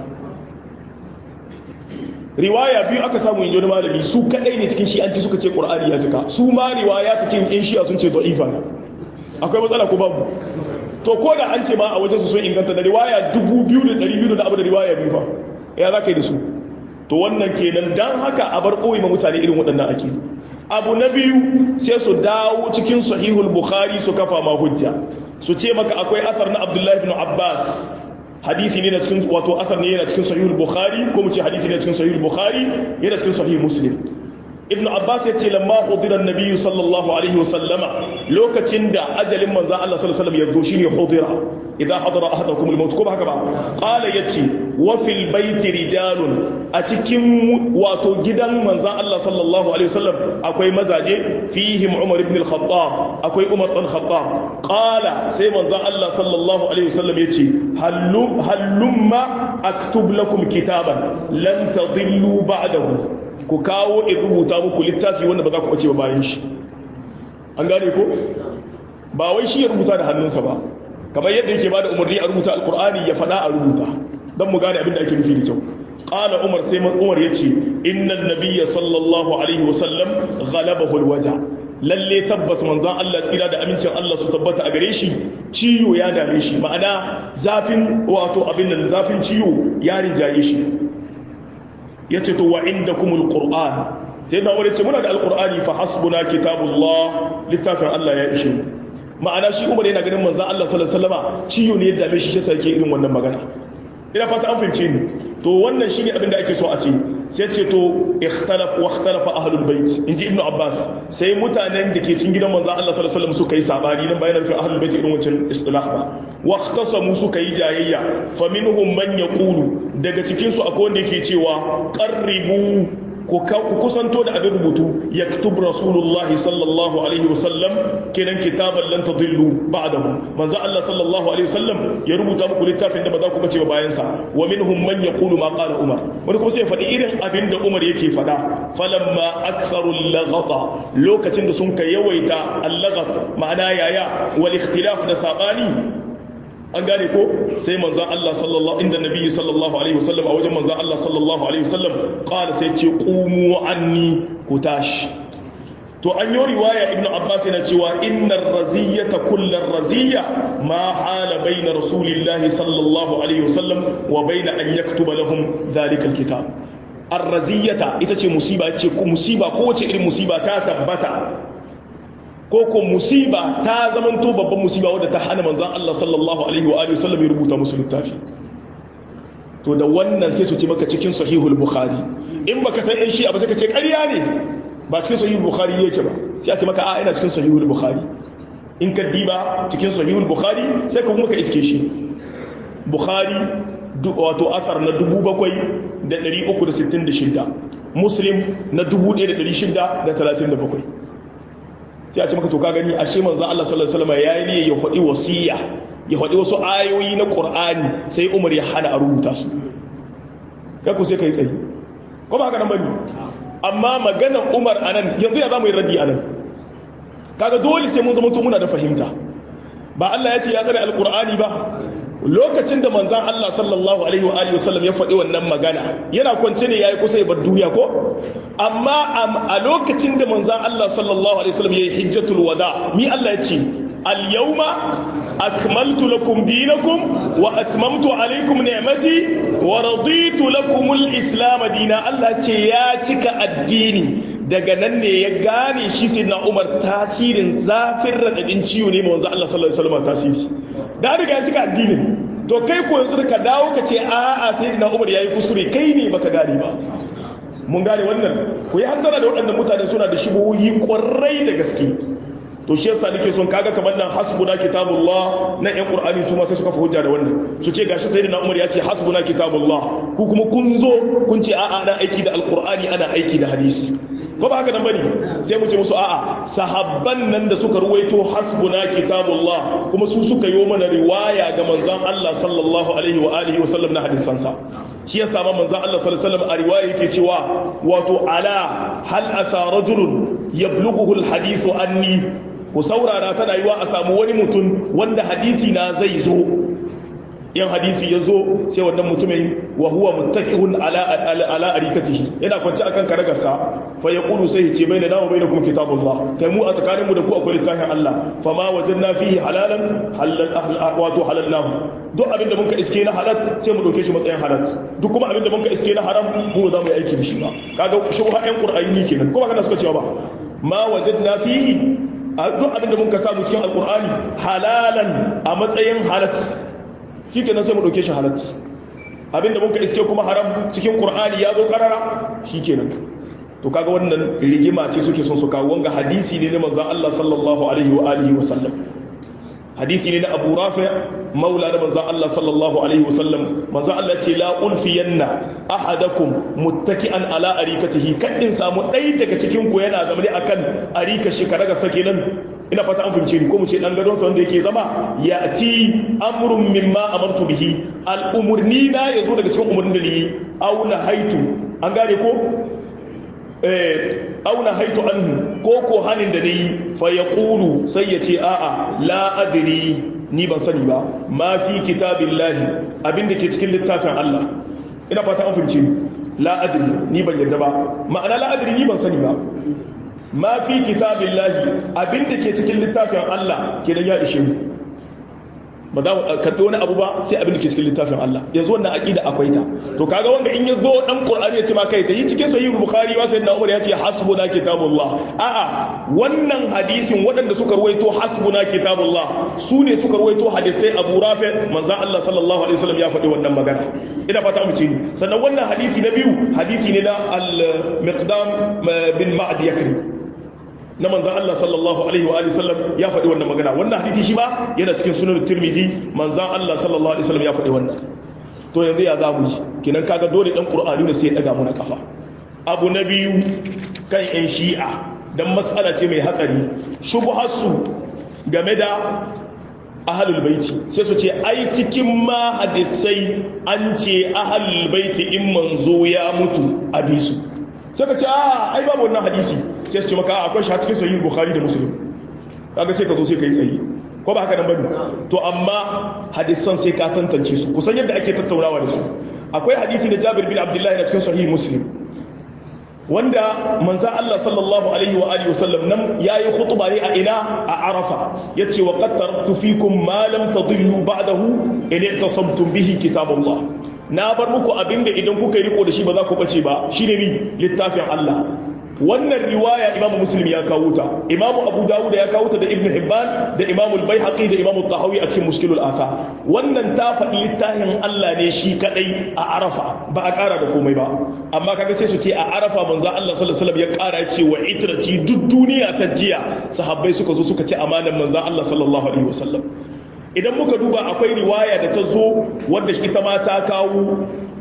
Speaker 1: Riwaya biyu aka samu inji wani malami, su kadai ne cikin shi'anci suka ce qur'ani ya cika. Su ma riwaya ta cikin yan shi'a sun ce da'ifa ne. Akwai matsala ko babu? To ko da an ce ma a wajen su sun inganta da riwaya dubu biyu da ɗari biyu da abu da riwaya biyu fa, ya za ka yi da su? To wannan kenan, dan haka a bar ɓoye ma mutane irin waɗannan ake. Abu na biyu sai su dawo cikin sahihul bukhari su kafa ma hujja, su ce maka akwai asar na abdullahi ibn abbas, hadisi ne na cikin, wato asar ne yana cikin sahihul bukhari, ko mu ce hadisi ne cikin sahihul bukhari yana cikin sahih muslim. Ibn abbas ya ce lamma hudira annabi sallallahu alaihi wasallama, lokacin da ajalin manzon Allah sallallahu alaihi wasallam ya zo shine hudira, idan hadara ahadakum al-maut, ko ba haka ba? Qala yace wa fil baiti rijalun, a cikin wato gidan manzon Allah sallallahu alaihi wasallam akwai mazaje, fihim Umar ibn al-Khattab, akwai Umar ibn Khattab. Qala sai manzon Allah sallallahu alaihi wasallam yace hallum hallumma aktub lakum kitaban lan tadillu ba'dahu, ku kawo in rubuta muku littafi wanda ba za ku bace ba bayan shi. An gane ko? Ba wai shi ya rubuta da hannunsa ba, kamar yadda yake ba da umarni a rubuta alkur'ani ya faɗa a rubuta, don mu gane abin da ake nufi da kyau. Ƙala Umar, sai Umar ya ce innan nabiyya sallallahu alaihi wasallam ghalabahu alwaja, lalle tabbas manzon Allah tsira da amincin Allah su tabbata a gare shi ciwo ya dame shi ma'ana zafin wato abin nan zafin ciwo ya rinjaye shi yace to wa indakumul qur'an sai na wani ce muna da alqur'ani fa hasbuna kitabullah littafin Allah ya ishe mu ma'ana shi Umar yana ganin manzon Allah sallallahu alaihi wasallama ciwo ne ya dame shi sai yake irin wannan magana ina fata an fahimce ni to wannan shine abin da ake so a ce sai ce to ikhtalaf wa ikhtalafa ahlul bait inji ibnu abbas sai mutanen da ke cikin gidan manzo Allah sallallahu alaihi wasallam suka yi sabani nan bayanan fi ahlul bait irin wancan istilah ba wa ikhtasamu suka yi jayayya fa minhum man yaqulu daga cikin su akwai wanda yake cewa qarribu ku kusanto da abin rubutu yaktub rasulullah sallallahu alaihi wasallam kenan kitaban lan tadillu ba'dahu manzo Allah sallallahu alaihi wasallam ya rubuta muku littafin da ba za ku bace ba bayan sa wa minhum man yaqulu ma qala umar wani kuma sai ya faɗi irin abin da umar yake faɗa falamma aktharu al-laghata lokacin da sun kai yawaita al-laghat ma'ana yaya wal ikhtilaf da sabani an gane ko sai manzan Allah sallallahu inda nabi sallallahu alaihi wasallam a wajen manzan Allah sallallahu alaihi wasallam qala sai ce qumu anni ku tashi to an yi riwaya ibnu abbas yana cewa innar raziyata kullar raziya ma hala baina rasulillahi sallallahu alaihi wasallam wa baina an yaktuba lahum dhalika alkitab ar-raziyata ita ce musiba ce ko musiba ko wace irin musiba ta tabbata ko ko musiba ta zamanto babban musiba wadda ta hana manzan Allah sallallahu alaihi wa alihi wasallam ya rubuta musu littafi to da wannan sai su ce maka cikin sahihul bukhari in baka san in shi ba sai ka ce ƙarya ne ba cikin sahihul bukhari yake ba sai a ce maka a ina cikin sahihul bukhari in ka diba cikin sahihul bukhari sai ka kuma ka iske shi bukhari wato asar na dubu bakwai da ɗari uku da sittin da shida muslim na dubu ɗaya da ɗari shida da talatin da bakwai sai a ce maka to ka gani ashe manzo Allah sallallahu alaihi wasallam yayi ne ya faɗi wasiya ya faɗi wasu ayoyi na Qur'ani sai Umar ya hana a rubuta su kai ku sai kai tsayi ko ba haka nan bane amma maganar Umar anan yanzu ya zamu yi raddi anan kaga dole sai mun zama to muna da fahimta ba Allah ya ce ya tsare alqur'ani ba lokacin da manzan Allah sallallahu alaihi wa alihi wasallam ya faɗi wannan magana yana kwance ne yayi kusa ya bar duniya ko amma a lokacin da manzan Allah sallallahu alaihi wasallam yayi hijjatul wada mi Allah ya ce al yawma akmaltu lakum dinakum wa atmamtu alaykum ni'mati wa raditu lakum al islam dina Allah ce ya cika addini daga nan ne ya gane shi sayyidina Umar tasirin zafin radadin ciwo ne manzan Allah sallallahu alaihi wasallam tasiri da riga ya cika addinin to kai ko yanzu ka dawo ka ce a'a sayyidina Umar yayi kuskure kai ne baka gane ba mun gane wannan ku yi hantara da waɗannan mutane suna da shubuhi ƙwarai da gaske to shi yasa nake son kaga kamar nan hasbuna kitabullah na ƴan qur'ani su ma sai suka fa hujja da wannan su ce gashi sayyidina Umar ya ce hasbuna kitabullah ku kuma kun zo kun ce a'a ana aiki da alqur'ani ana aiki da hadisi ko ba haka nan bane sai mu ce musu a'a sahabban nan da suka ruwaito hasbuna kitabullah kuma su suka yi mana riwaya ga manzon Allah sallallahu alaihi wa alihi wa sallam na hadisan sa shi yasa ma manzon Allah sallallahu alaihi wa sallam a riwaya yake cewa wato ala hal asa rajulun yablughu al hadithu anni ku saurara tana yiwa a samu wani mutum wanda hadisi na zai zo yan hadisi ya zo sai wannan mutumin wa huwa muttaqihun ala ala arikatihi yana kwance akan karagarsa fa yaqulu sai ce baina na wa bainakum kitabullah kai mu a tsakaninmu da ku akwai littafin Allah fa ma wajadna fihi halalan halal wato halalnahu duk abin da muka iske na halal sai mu dauke shi matsayin halal duk kuma abin da muka iske na haram mu za mu yi aiki da shi ba kaga shubha ɗan qur'ani kenan kuma kana suka cewa ba ma wajadna fihi duk abin da muka samu cikin alqur'ani halalan a matsayin halal shi kenan sai mu ɗauke shi halat abinda muka iske kuma haram cikin ƙur'ani ya zo ƙarara shi kenan to kaga wannan rigima ce suke son su kawo wanga hadisi ne na manzon Allah sallallahu alaihi wa alihi wa sallam hadisi ne na Abu Rafi maula da manzon Allah sallallahu alaihi wa sallam manzon Allah ce la ulfiyanna ahadakum muttaki'an ala arikatihi kan in samu ɗaya daga cikin ku yana zamani akan arika shi karaga sake nan ina fata an fahimce ni ko mu ce dan gadon sa wanda yake zama ya ti amrun mimma amartu bihi al umurni na yazo daga cikin umurnin da ni aw na haitu an gane ko eh aw na haitu anhu ko ko hanin da nayi fa yaqulu sai ya ce a'a la adri ni ban sani ba ma fi kitabillahi abinda ke cikin littafin Allah ina fata an fahimce ni la adri ni ban yarda ba ma'ana la adri ni ban sani ba ma fi kitabillahi abinda ke cikin littafin Allah kenan ya ishe mu ba za mu karɓi wani abu ba sai abin da ke cikin littafin Allah yanzu wannan aqida akwai ta to kaga wanda in ya zo dan Qur'ani ya ce ma kai ta yi cikin sahih Bukhari wa sayyidina Umar ya ce hasbuna kitabullah a'a wannan hadisin waɗanda suka ruwaito hasbuna kitabullah su ne suka ruwaito hadisai Abu Rafi manzon Allah sallallahu alaihi wasallam ya faɗi wannan magana ina fata mu ce sannan wannan hadisi na biyu hadisi ne na al-Miqdam bin Ma'd Yakri na manzan Allah sallallahu alaihi wa sallam ya faɗi wannan magana wannan hadisi shi ba yana cikin sunan Tirmidhi manzan Allah sallallahu alaihi wa sallam ya faɗi wannan to yanzu ya za mu yi kinan kaga dole dan Qur'ani ne sai ya daga muna kafa abu na biyu kan yan shi'a dan mas'ala ce mai hatsari shubhasu game da ahlul baiti sai su ce ai cikin ma hadisai an ce ahlul baiti in manzo ya mutu a bisu sai ka ce a ai babu wannan hadisi sai su ce maka akwai shi a cikin sahih Bukhari da Muslim kaga sai ka zo sai ka yi tsayi ko ba haka nan bane to amma hadisan sai ka tantance su kusan yadda ake tattaunawa da su akwai hadisi da Jabir bin Abdullah da cikin sahih Muslim wanda manzo Allah sallallahu alaihi wa alihi wasallam nan yayi khutba ne a ina a Arafa yace wa qad taraktu fikum ma lam tadillu ba'dahu in i'tasamtum bihi kitabullah na bar muku abinda idan kuka yi riko da shi ba za ku bace ba shine ni littafin Allah wannan riwaya Imam Muslim ya kawo ta Imam Abu Dawud ya kawo ta da Ibn Hibban da Imam Al-Baihaqi da Imam Tahawi a cikin Mushkilul Athar wannan ta faɗi littafin Allah ne shi kadai a Arafa ba a ƙara da komai ba amma kaga sai su ce a Arafa manzo Allah sallallahu alaihi wasallam ya ƙara ya ce wa itrati duk duniya ta jiya sahabbai suka zo suka ce amanan manzo Allah sallallahu alaihi wasallam idan muka duba akwai riwaya da ta zo wadda ita ma ta kawo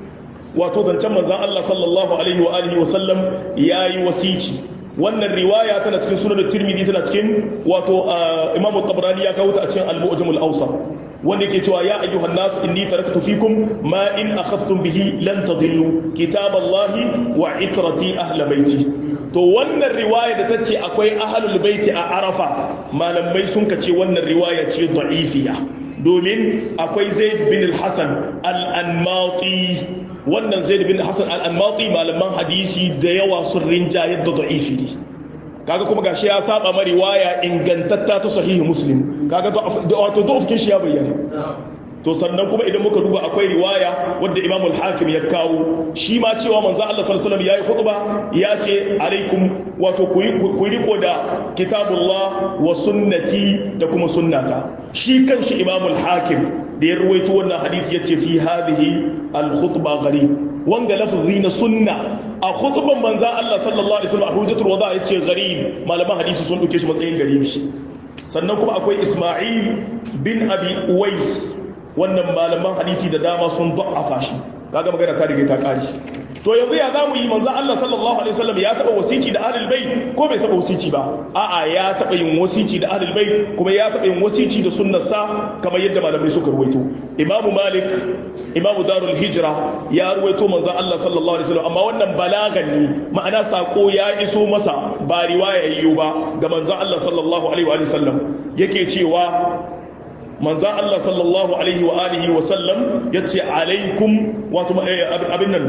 Speaker 1: wato zancen manzan Allah sallallahu alaihi wa alihi wa sallam yayi wasici wannan riwaya tana cikin sunan Tirmidhi tana cikin wato Imam Tabrani ya kawo ta a cikin Al-Mu'jam al-Awsat wanda yake cewa ya ayyuhan nas inni taraktu fikum ma in akhadhtum bihi lan tadillu kitaballahi wa itrati ahli baiti to wannan riwaya da tace akwai ahlul baiti a Arafa malamai sun kace wannan riwaya ce da'ifiya domin akwai Zaid bin al-Hasan al-Anmati wannan Zaid bin Hassan al-Anmati malaman hadisi da yawa sun rinja yadda da'ifi ne kaga kuma gashi ya saba ma riwaya ingantatta ta sahihi Muslim kaga wato da'ufin shi ya bayyana to sannan kuma idan muka duba akwai riwaya wadda Imam al-Hakim ya kawo shi ma cewa manzo Allah sallallahu alaihi wasallam yayi khutba ya ce alaikum wato ku ku riko da kitabullah wa sunnati da kuma sunnata shi kanshi Imam al-Hakim da ya ruwaito wannan hadisi yace fi hadhihi al-khutba gharib wanga lafzi na sunna a khutban manzo Allah sallallahu alaihi wasallam a hujjatul wada yace gharib malaman hadisi sun dauke shi matsayin garibi shi sannan kuma akwai Isma'il bin Abi Uwais wannan malaman hadisi da dama sun da'afa shi kaga magana ta riga ta kare to yanzu ya zamu yi manzo Allah sallallahu alaihi wasallam ya taba wasici da ahlul bait ko bai saba wasici ba a'a ya taba yin wasici da ahlul bait kuma ya taba yin wasici da sunnarsa kamar yadda malamai suka ruwaito Imam Malik Imam Darul Hijra ya ruwaito manzo Allah sallallahu alaihi wasallam amma wannan balagan ne ma'ana sako ya iso masa ba riwaya yiwu ba ga manzo Allah sallallahu alaihi wa sallam yake cewa manzan Allah sallallahu alaihi wa alihi wa sallam ya ce alaikum wato abin nan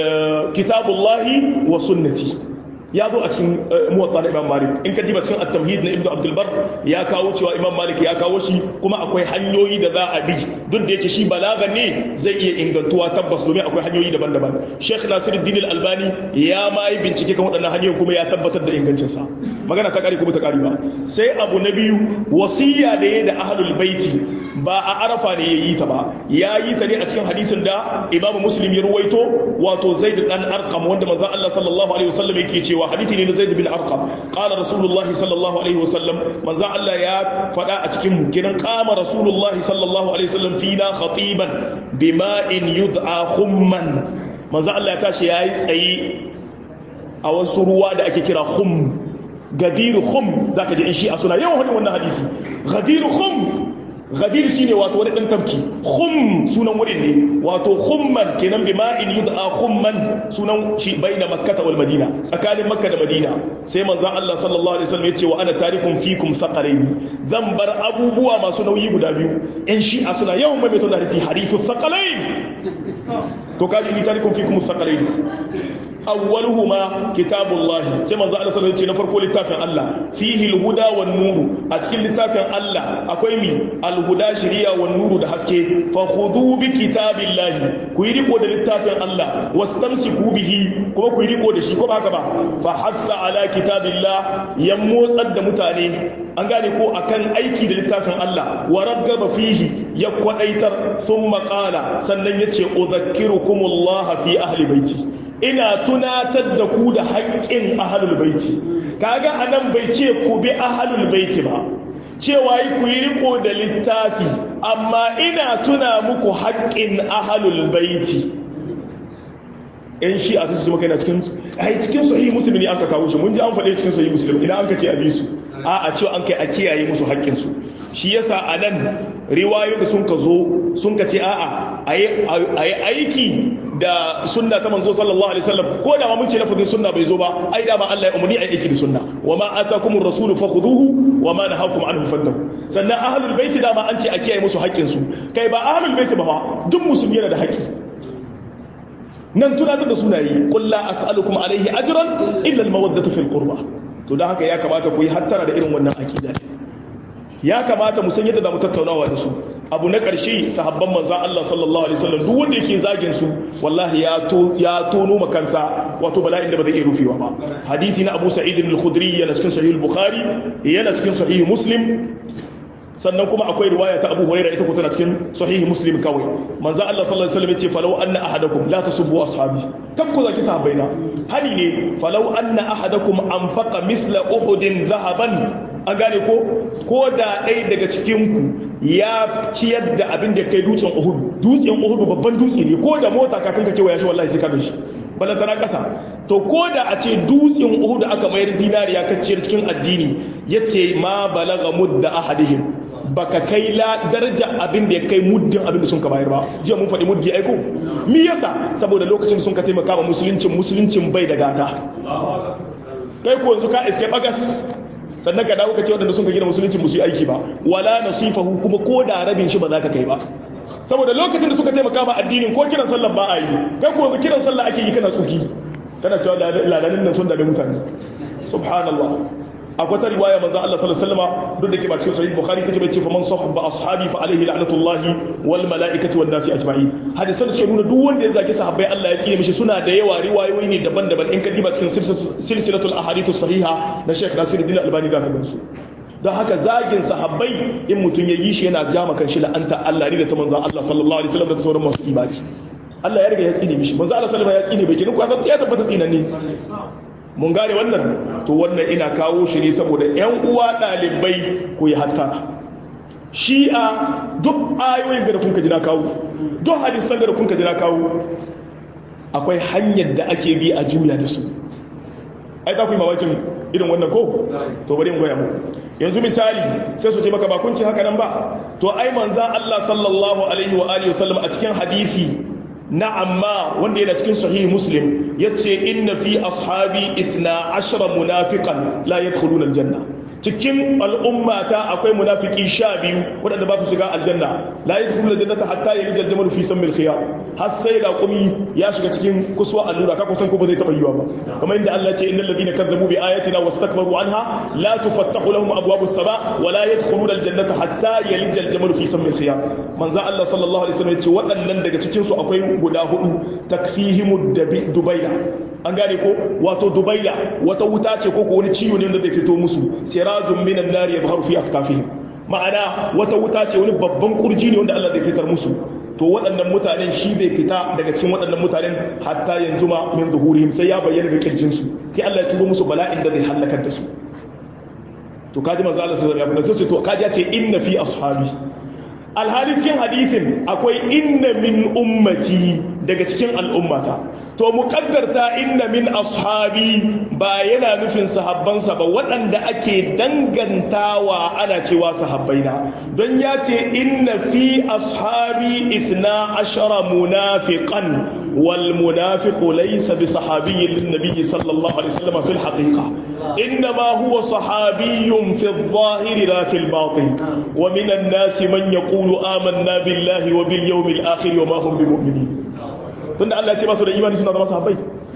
Speaker 1: kitabullahi wa sunnati ya zo a cikin muwatta na Imam Malik in ka diba cikin at-tamhid na Ibn Abdul Bar ya kawo cewa Imam Malik ya kawo shi kuma akwai hanyoyi da za a bi duk da yake shi balaga ne zai iya ingantuwa tabbas domin akwai hanyoyi daban-daban Sheikh Nasiruddin Al-Albani ya ma yi bincike kan waɗannan hanyoyin kuma ya tabbatar da ingancin sa magana ta kare kuma ta kare ba sai abu na biyu wasiya da yayi da ahlul baiti ba a Arafa ne yayi ta ba yayi ta ne a cikin hadisin da Imam Muslim ya ruwaito wato Zaid dan Arqam wanda manzon Allah sallallahu alaihi wasallam yake cewa hadisi ne na Zaid bin Arqam qala Rasulullahi sallallahu alaihi wasallam manzon Allah ya faɗa a cikin kiran qama Rasulullahi sallallahu alaihi wasallam fina khatiban bima'in yud'a khumman manzon Allah ya tashi yayi tsaye a wasu ruwa da ake kira khum gadiru khum zaka ji in shi a suna yawan wannan hadisi gadiru khum gadir shine wato wani dan tabki khum sunan wurin ne wato khumman kenan bi ma'in yud'a khumman sunan shi baina makkah wal madina tsakanin makka da madina sai manzon Allah sallallahu alaihi wasallam yace wa ana tarikum fikum thaqalain zan bar abubuwa masu nauyi guda biyu in shi a suna yawan mai to da hadisi hadithu thaqalain to kaji ni tarikum fikum thaqalain awwaluhuma kitabullahi sai manzo Allah sallallahu alaihi wasallam ya ce na farko littafin Allah fihi alhuda wan nuru a cikin littafin Allah akwai mi alhuda shari'a wan nuru da haske fa khudhu bi kitabillahi ku yi riko da littafin Allah wastamsiku bihi kuma ku yi riko da shi ko ba haka ba fa hassa ala kitabillah ya motsar da mutane an gane ko akan aiki da littafin Allah wa raggaba fihi ya kwadaitar thumma qala sannan yace udhakkirukumullah fi ahli baiti ina tunatar da ku da haƙƙin ahlul baiti kaga anan bai ce ku bi ahlul baiti ba cewa yi ku yi riko da littafi amma ina tuna muku haƙƙin ahlul baiti in shi a sassu maka yana cikin ai cikin sahih muslim ne an ka kawo shi mun ji an faɗe cikin sahih muslim ina an ka ce a bi su a a cewa an kai a kiyaye musu haƙƙin su shi yasa a nan riwayoyin da sun ka zo sun ka ce a'a a yi aiki da sunna ta manzo sallallahu alaihi wasallam ko da ma mun ce lafazin sunna bai zo ba ai da ma Allah ya umurni ai aiki da sunna wa ma atakumur rasulu fakhuduhu wa ma nahakum anhu fantahu sannan ahlul bait da ma an ce a kiyaye musu haƙƙin su kai ba ahlul bait ba fa duk musulmi yana da haƙƙi nan tunatar da sunayi qul la as'alukum alaihi ajran illa al mawaddatu fil qurba to dan haka ya kamata ku yi hattara da irin wannan akida ya kamata mu san yadda za mu tattaunawa da su abu na ƙarshe sahabban manzan Allah sallallahu alaihi wasallam duk wanda yake zagin su wallahi ya to ya tono makansa wato bala'in da ba zai iya rufewa ba hadisi na Abu Sa'id al-Khudri yana cikin sahih al-Bukhari yana cikin sahih Muslim sannan kuma akwai riwaya ta Abu Hurairah ita ko tana cikin sahih Muslim kawai manzan Allah sallallahu alaihi wasallam yace falau anna ahadakum la tasubbu ashabi kan ku zaki sahabbaina hani ne falau anna ahadakum anfaqa mithla uhudin dhahaban an gane ko ko da ɗaya daga cikinku ya ciyar da abin da kai dutsen uhudu dutsen uhudu babban dutse ne ko da mota kafin ka kewaya shi wallahi sai ka gashi balla tana ƙasa to ko da a ce dutsen uhudu aka mayar zinariya ka ciyar cikin addini yace ma balaga mudda ahadihim baka kai la daraja abin da ya kai muddin abin da sun ka bayar ba jiya mun faɗi muddi aiko me yasa saboda lokacin sun ka taimaka ma musuluncin musuluncin bai da gata kai ko yanzu ka iske bagas sannan ka dawo ka ce waɗanda sun ka gina musulunci musu yi aiki ba wala nasifahu kuma ko da rabin shi ba za ka kai ba saboda lokacin da suka taimaka ba addinin ko kiran sallah ba a yi kai ko yanzu kiran sallah ake yi kana tsuki kana cewa ladanin nan sun dame mutane subhanallah akwai ta riwaya manzo Allah sallallahu alaihi wasallam duk da ke ba cikin sahih bukhari take bai ce fa man sahaba ashabi fa alaihi la'natullahi wal malaikati wan nasi ajma'in hadisan suke nuna duk wanda ya zaki sahabbai Allah ya tsire mishi suna da yawa riwayoyi ne daban-daban in ka diba cikin silsilatul ahadith sahihah na Sheikh Nasiruddin Albani da kaga su don haka zagin sahabbai in mutum ya yi shi yana jama kan shi la'anta Allah ne da ta manzo Allah sallallahu alaihi wasallam da sauran masu ibadi Allah ya riga ya tsine mishi manzo Allah sallallahu alaihi wasallam ya tsine bai kenan ko ya tabbata tsinanne mun gane wannan to wannan ina kawo shi ne saboda yan uwa dalibai ku yi hattara shi'a duk ayoyin da kun ka jira kawo duk hadisan da kun ka jira kawo akwai hanyar da ake bi a juya da su ai ta ku yi mamakin irin wannan ko to bari mu goya mu yanzu misali sai su ce maka ba kun ci haka nan ba to ai manzo Allah sallallahu alaihi wa alihi wasallam a cikin hadisi na amma wanda yana cikin sahih muslim yace inna fi ashabi ithna ashara munafiqan la yadkhuluna aljanna cikin al'ummata akwai munafiki sha biyu waɗanda ba su shiga aljanna la yadkhuluna aljannata hatta yalija aljamal fi sammil khiyar har sai raqumi ya shiga cikin kuswa allura ka kusan ko ba zai taba yiwa ba kamar inda Allah ya ce innal ladina kazzabu bi ayatina wastakbaru anha la tufattahu lahum abwabus sama wa la yadkhuluna aljannata hatta yalija aljamal fi sammil khiyar manzo Allah sallallahu alaihi wasallam ya ce waɗannan daga cikin su akwai guda hudu takfihimud dubaila an gane ko wato dubaila wata wuta ce ko ko wani ciwo ne wanda zai fito musu sirajun minan nari yadhharu fi aktafihim ma'ana wata wuta ce wani babban kurji ne wanda Allah zai fitar musu to waɗannan mutanen shi zai fita daga cikin waɗannan mutanen hatta yanzu ma min zuhurihim sai ya bayyana ga kirjin su sai Allah ya turo musu bala'in da zai halakar da su to kaji manzo Allah sallallahu alaihi wasallam ya fada to kaji ya ce inna fi ashabi alhali cikin hadithin akwai inna min ummati daga cikin al'ummata to muqaddarta inna min ashabi ba yana nufin sahabbansa ba waɗanda ake dangantawa ana cewa sahabbaina don ya ce inna fi ashabi ithna ashara munafiqan wal munafiqu laysa bi sahabiyyin lin nabiy sallallahu alaihi wasallam fil haqiqa إنما هو صحابي في الظاهر لا في الباطن ومن الناس من يقول آمنا بالله وباليوم الآخر وما هم بمؤمنين tunda Allah ya ce masu da imani suna zama sahabbai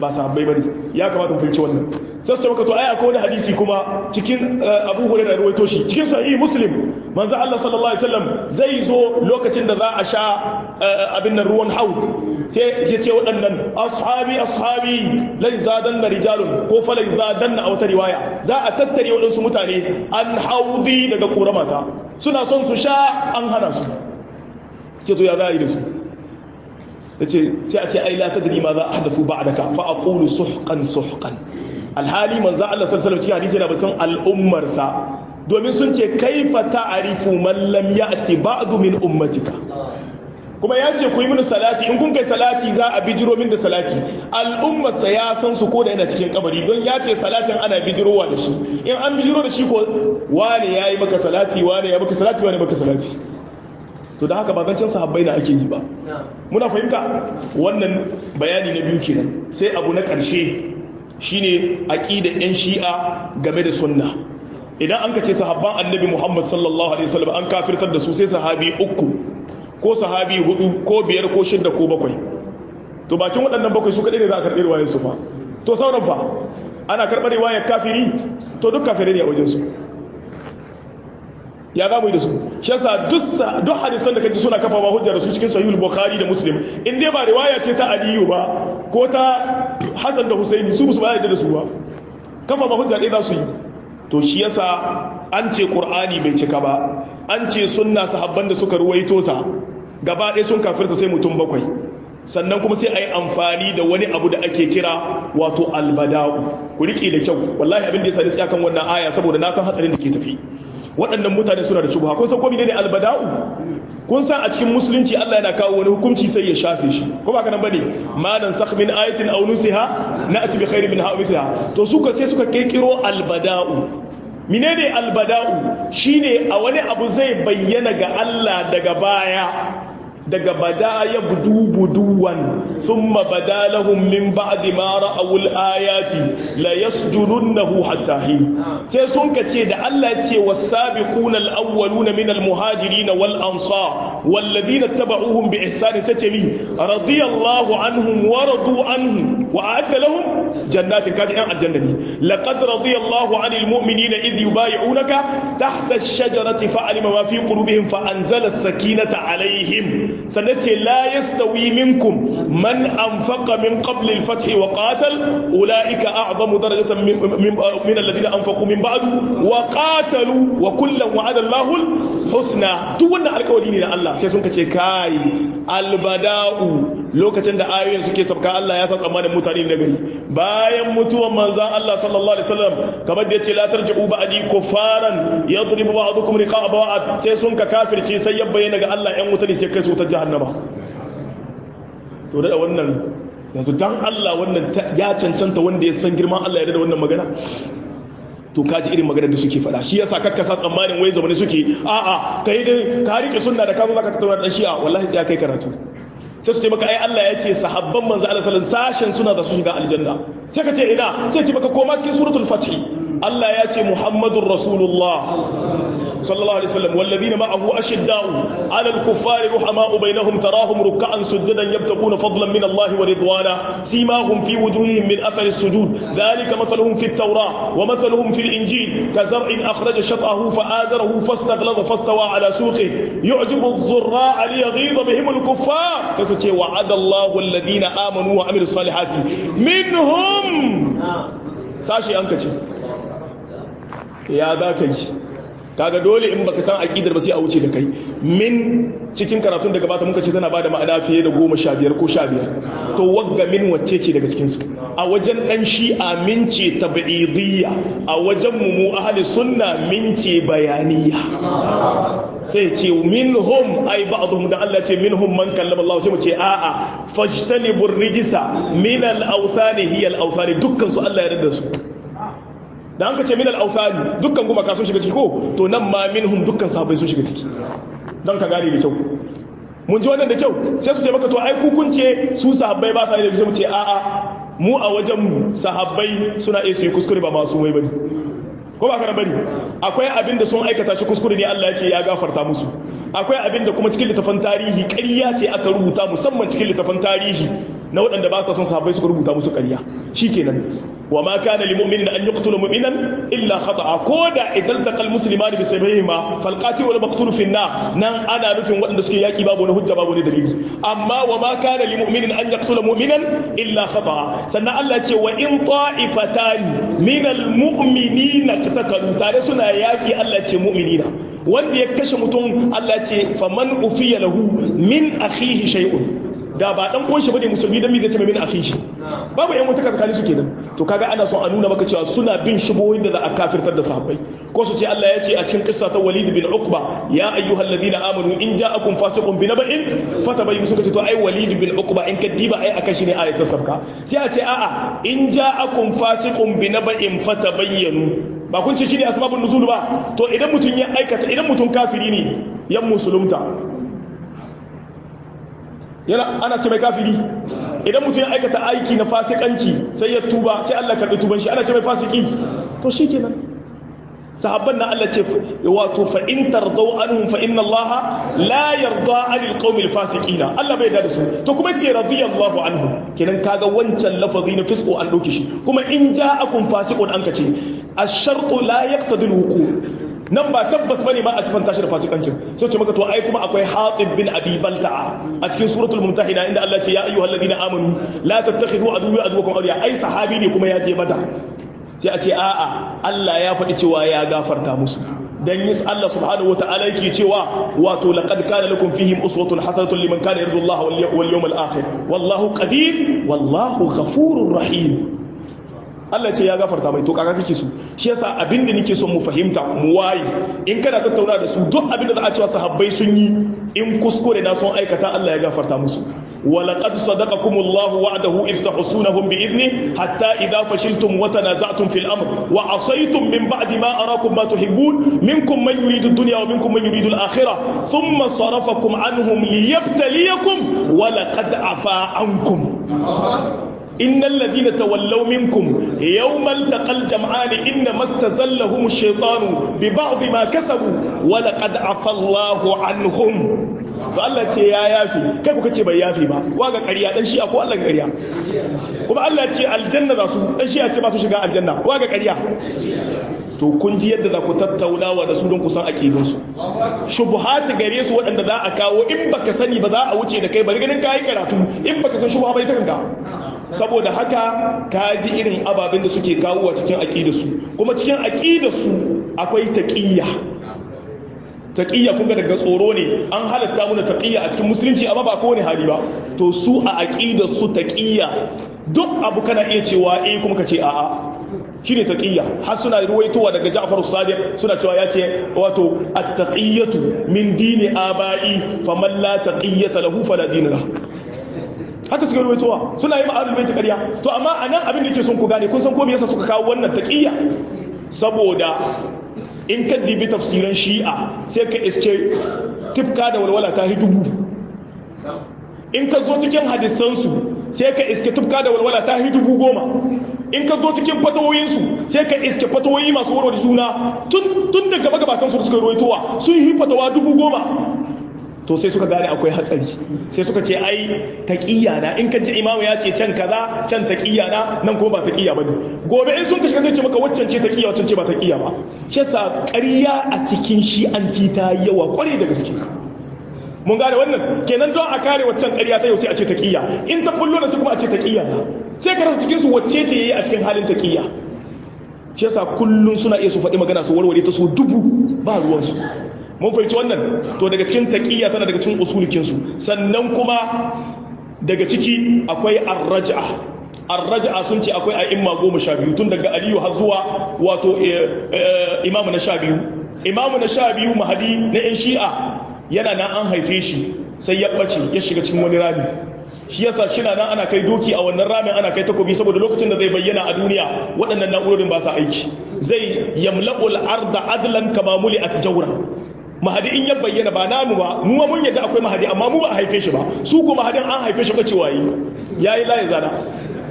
Speaker 1: ba sahabbai bane ya kamata mu fahimci wannan sai su ce maka to ai akwai wani hadisi kuma cikin Abu Hurairah rawaito shi cikin sahih Muslim manzo Allah sallallahu alaihi wasallam zai zo lokacin da za a sha abin nan ruwan haud sai ya ce waɗannan ashabi ashabi lai zadanna rijalun ko fa lai zadanna a wata riwaya za a tattare waɗansu mutane an haudi daga ƙoramata suna son su sha an hana su ce to ya za a yi da su yace sai a ce ai la tadri ma za ahdathu ba'daka fa aqulu suhqan suhqan alhali manzo Allah sallallahu alaihi wasallam cikin hadisi yana batun al'ummar sa domin sun ce kaifa ta'rifu man lam ya'ti ba'du min ummatika kuma ya ce ku yi mini salati in kun kai salati za a bijiro min da salati al'ummar sa ya san su ko da yana cikin kabari don ya ce salatin ana bijirowa da shi in an bijiro da shi ko wane yayi maka salati wane ya maka salati wane maka salati to da haka ba zancen sahabbai na ake yi ba muna fahimta wannan bayani na biyu kenan sai abu na ƙarshe shine aqidar yan shi'a game da sunna idan an ka ce sahabban annabi Muhammad sallallahu alaihi wasallam an kafirtar da su sai sahabi uku ko sahabi hudu ko biyar ko shidda ko bakwai to bakin waɗannan bakwai su kadai ne za a karɓi riwayar su fa to sauran fa ana karɓar riwayar kafiri to duk kafirai ne a wajen su ya za mu yi da su shi yasa duk hadisan da kaji suna kafa ma hujjar su cikin sahihul bukhari da muslim in dai ba riwaya ce ta aliyu ba ko ta hasan da husaini su musu ba yadda da su ba kafa ma hujja ɗaya za su yi to shi yasa an ce qur'ani bai cika ba an ce sunna sahabban da suka ruwaito ta gaba ɗaya sun kafirta sai mutum bakwai sannan kuma sai a yi amfani da wani abu da ake kira wato albada'u ku riƙe da kyau wallahi abin da ya sani tsakan wannan aya saboda na san hatsarin da ke tafi waɗannan mutane suna da shubha kun san ko menene albada'u kun san a cikin musulunci Allah yana kawo wani hukunci sai ya shafe shi ko ba kana bane malan sakh min ayatin aw nusiha na'ti bi khairin minha aw mithliha to suka sai suka kirkiro albada'u menene albada'u shine a wani abu zai bayyana ga Allah daga baya daga bada ya budu buduwan thumma bada lahum min ba'di ma ra'aw al-ayati la yasjudunnahu hatta hin sai sun kace da Allah ya ce was-sabiquna al-awwaluna min al-muhajirin wal-ansar wal-ladina tabauhum bi ihsan satami radiyallahu anhum wa radu anhu wa a'adda lahum jannatin kaji an aljannati laqad radiyallahu 'anil mu'minina idh yubay'unaka tahta ash-shajarati fa'alima ma fi qulubihim fa anzala as-sakinata 'alayhim sannan ce la yastawi minkum man anfaqa min qabl al-fath wa qatal ulaika a'zamu darajatan min alladhina anfaqu min ba'd wa qatalu wa kullan wa'ada Allahu al-husna duk wannan alƙawari ne da Allah sai sun kace kai albada'u lokacin da ayoyin suke sabka Allah ya sa tsammanin mutane na gari bayan mutuwan manzan Allah sallallahu alaihi wasallam kamar da yace la tarji'u ba'di kuffaran yadribu ba'dukum riqa'a ba'd sai sun ka kafirce sai ya bayyana ga Allah ƴan wuta ne sai kai su ta jahannama to da wannan yanzu dan Allah wannan ya cancanta wanda ya san girman Allah ya da wannan magana to kaji irin magana da suke faɗa shi yasa kakkasa tsammanin wai zamani suke a'a kai dai ka rike sunna da ka zo zaka tattauna da shi'a wallahi sai kai karatu sai su ce maka ai Allah ya ce sahabban manzo Allah sallallahu alaihi wasallam sashen suna da su shiga aljanna sai ka ce ina sai ce maka koma cikin suratul fath Allah ya ce Muhammadur Rasulullah sallallahu alaihi wasallam walladhina ma'ahu ashidda'u 'alal kuffari ruhama'u bainahum tarahum ruk'an sujadan yabtaquna fadlan min Allah wa ridwana simahum fi wujuhihim min athari as-sujud dhalika mathaluhum fi at-taurah wa mathaluhum fi al-injil kazar'in akhraja shat'ahu fa'azarahu fastaghladha fastawa 'ala suqihi yu'jibu adh-dhurra'a liyaghidha bihim al-kuffar sai su ce wa'ada Allahu alladhina amanu wa 'amilus salihati minhum sashi an kace ya za ka yi kaga dole in baka san aqidar ba sai a wuce da kai min cikin karatun da gabata muka ce tana bada ma'ana fiye da goma sha biyar ko sha biyar to wagga min wacce ce daga cikin su a wajen dan shi'a min ce tab'idiyya a wajen mu mu ahli sunna min ce bayaniya sai ce minhum ay ba'dhum da Allah ce minhum man kallama Allah sai mu ce a'a fajtanibur rijsa min al-awthani hiya al-awthani dukkan su Allah ya yarda su da an ka ce min al-awthani dukkan gumaka sun shiga ciki ko to nan ma minhum dukkan sahabbai sun shiga ciki dan ka gane da kyau mun ji wannan da kyau sai su ce maka to ai ku kun ce su sahabbai ba sa yi da sai mu ce a'a mu a wajen mu sahabbai suna iya su yi kuskure ba masu wai bane ko ba kana bane akwai abin da sun aikata shi kuskure ne Allah ya ce ya gafarta musu akwai abin da kuma cikin littafin tarihi ƙarya ce aka rubuta musamman cikin littafin tarihi na waɗanda ba sa son sahabbai suka rubuta musu ƙarya shikenan wa ma kana lil mu'minin an yuqtala mu'minan illa khata'a koda idan taqal muslimani bi sabihima fal qatil wal maqtul fi an-nar nan ana nufin waɗanda suke yaki babu wani hujja babu wani dalili amma wa ma kana lil mu'minin an yaqtula mu'minan illa khata'a sannan Allah ce wa in ta'ifatan min al mu'minina qatatalu tare suna yaki Allah ce mu'minina wanda ya kashe mutum Allah ce faman ufiya lahu min akhihi shay'un da ba dan uwan shi bane musulmi dan mi zai ce min akhihi babu yan wata tsakanin su kenan to kaga ana so a nuna maka cewa suna bin shubuhoyin da za a kafirtar da sahabbai ko su ce Allah ya ce a cikin kissa ta Walid bin Uqba ya ayyuhalladhina amanu in ja'akum fasiqun binaba'in fatabayyanu suka ce to ai Walid bin Uqba in kadiba ai akan shi ne ayatul sabka sai a ce a'a in ja'akum fasiqun binaba'in fatabayyanu ba kun ce shine asbabun nuzul ba to idan mutun ya aikata idan mutun kafiri ne yan musulunta yana ana ce mai kafiri idan mutum ya aikata aiki na fasikanci sai ya tuba sai Allah karbi tuban shi ana ce mai fasiki to shikenan sahabban na Allah ce wato fa in tardau anhum fa inna Allah la yarda anil qaumil fasiqina Allah bai yarda da su to kuma ce radiyallahu anhum kenan kaga wancan lafazi na fisqo an dauke shi kuma in ja'akum fasiqun an kace ash-shartu la yaqtadi al-wuqu' nan ba tabbas bane ba a cikin tashi da fasikancin sai ce maka to ai kuma akwai Hatib bin Abi Balta'a a cikin suratul Mumtahina inda Allah ce ya ayyuhalladhina amanu la tattakhidhu aduwwi aduwwakum awliya ai sahabi ne kuma ya je Badar sai a ce a'a Allah ya faɗi cewa ya gafarta musu dan yi Allah subhanahu wataala yake cewa wato laqad kana lakum fihim uswatun hasanatun liman kana yarju Allah wal yawmal akhir wallahu qadir wallahu ghafurur rahim Allah ce ya gafarta mai to kaga kake su shi yasa abin da nake son mu fahimta mu waye in kana tattauna da su duk abin da za a cewa sahabbai sun yi in kuskure na son aikata Allah ya gafarta musu ولقد صدقكم الله وعده إذ تحسونهم بإذنه حتى إذا فشلتم وتنازعتم في الأمر وعصيتم من بعد ما أراكم ما تحبون منكم من يريد الدنيا ومنكم من يريد الآخرة ثم صرفكم عنهم ليبتليكم ولقد عفا عنكم إن الذين تولوا منكم يوم التقى الجمعان إنما استزلهم الشيطان ببعض ما كسبوا ولقد عفى الله عنهم فالله تي يا يافي كيف كتي بي يافي با واغا قريا دان شي اكو الله قريا كما الله تي الجنه ذا سو دان شي اتي با سو shiga aljanna waga ƙarya to kun ji yadda za ku tattaunawa da su don ku san aqidun su shubuhat gare su waɗanda za a kawo in baka sani ba za a wuce da kai bari ganin kai karatu in baka san shubha bai ta kanka saboda haka ka ji irin ababen da suke kawo a cikin aqidar su kuma cikin aqidar su akwai taqiyya taqiyya kun ga daga tsoro ne an halatta muna taqiyya a cikin musulunci amma ba kowane hali ba to su a aqidar su taqiyya duk abu kana iya cewa eh kuma ka ce a'a shine taqiyya har suna ruwaitowa daga Ja'far as-Sadiq suna cewa yace wato at-taqiyatu min dini aba'i faman la taqiyata lahu fala dina lahu haka suka ruwaitowa suna yi ma'arul baiti ƙarya to amma anan abin da yake son ku gane kun san ko me yasa suka kawo wannan taqiyya saboda in ka dibi tafsiran shi'a sai ka iske tifka da walwala ta hi dubu in ka zo cikin hadisansu sai ka iske tifka da walwala ta hi dubu goma in ka zo cikin fatawoyinsu sai ka iske fatawoyi masu warware juna tun daga magabatansu suka ruwaitowa sun yi fatawa dubu goma to sai suka gane akwai hatsari sai suka ce ai taqiyya na in ka ji imamu ya ce can kaza can taqiyya na nan ko ba taqiyya bane gobe in sun ka shiga sai ce maka waccan ce taqiyya waccan ce ba taqiyya ba shi yasa ƙarya a cikin shi an ci ta yawa kware da gaske mun gane wannan kenan don a kare waccan ƙarya ta yau sai a ce taqiyya in ta bullo da su kuma a ce taqiyya na sai ka rasa cikin su wacce ce yayi a cikin halin taqiyya shi yasa kullun suna iya su faɗi magana su warware ta su dubu ba ruwan su mun fahimci wannan to daga cikin taqiyya tana daga cikin usulikin su sannan kuma daga ciki akwai ar-raj'a ar-raj'a sun ce akwai a'imma goma sha biyu tun daga aliyu har zuwa wato imamu na sha biyu imamu na sha biyu mahadi na yan shi'a yana nan an haife shi sai ya bace ya shiga cikin wani rami shi yasa shina nan ana kai doki a wannan ramin ana kai takobi saboda lokacin da zai bayyana a duniya waɗannan na'urorin ba sa aiki zai yamla'ul arda adlan kama muli'at jawra mahadi in ya bayyana ba namu ba mu mun yadda akwai mahadi amma mu ba a haife shi ba su ko mahadin an haife shi bace wayi yayi layi zana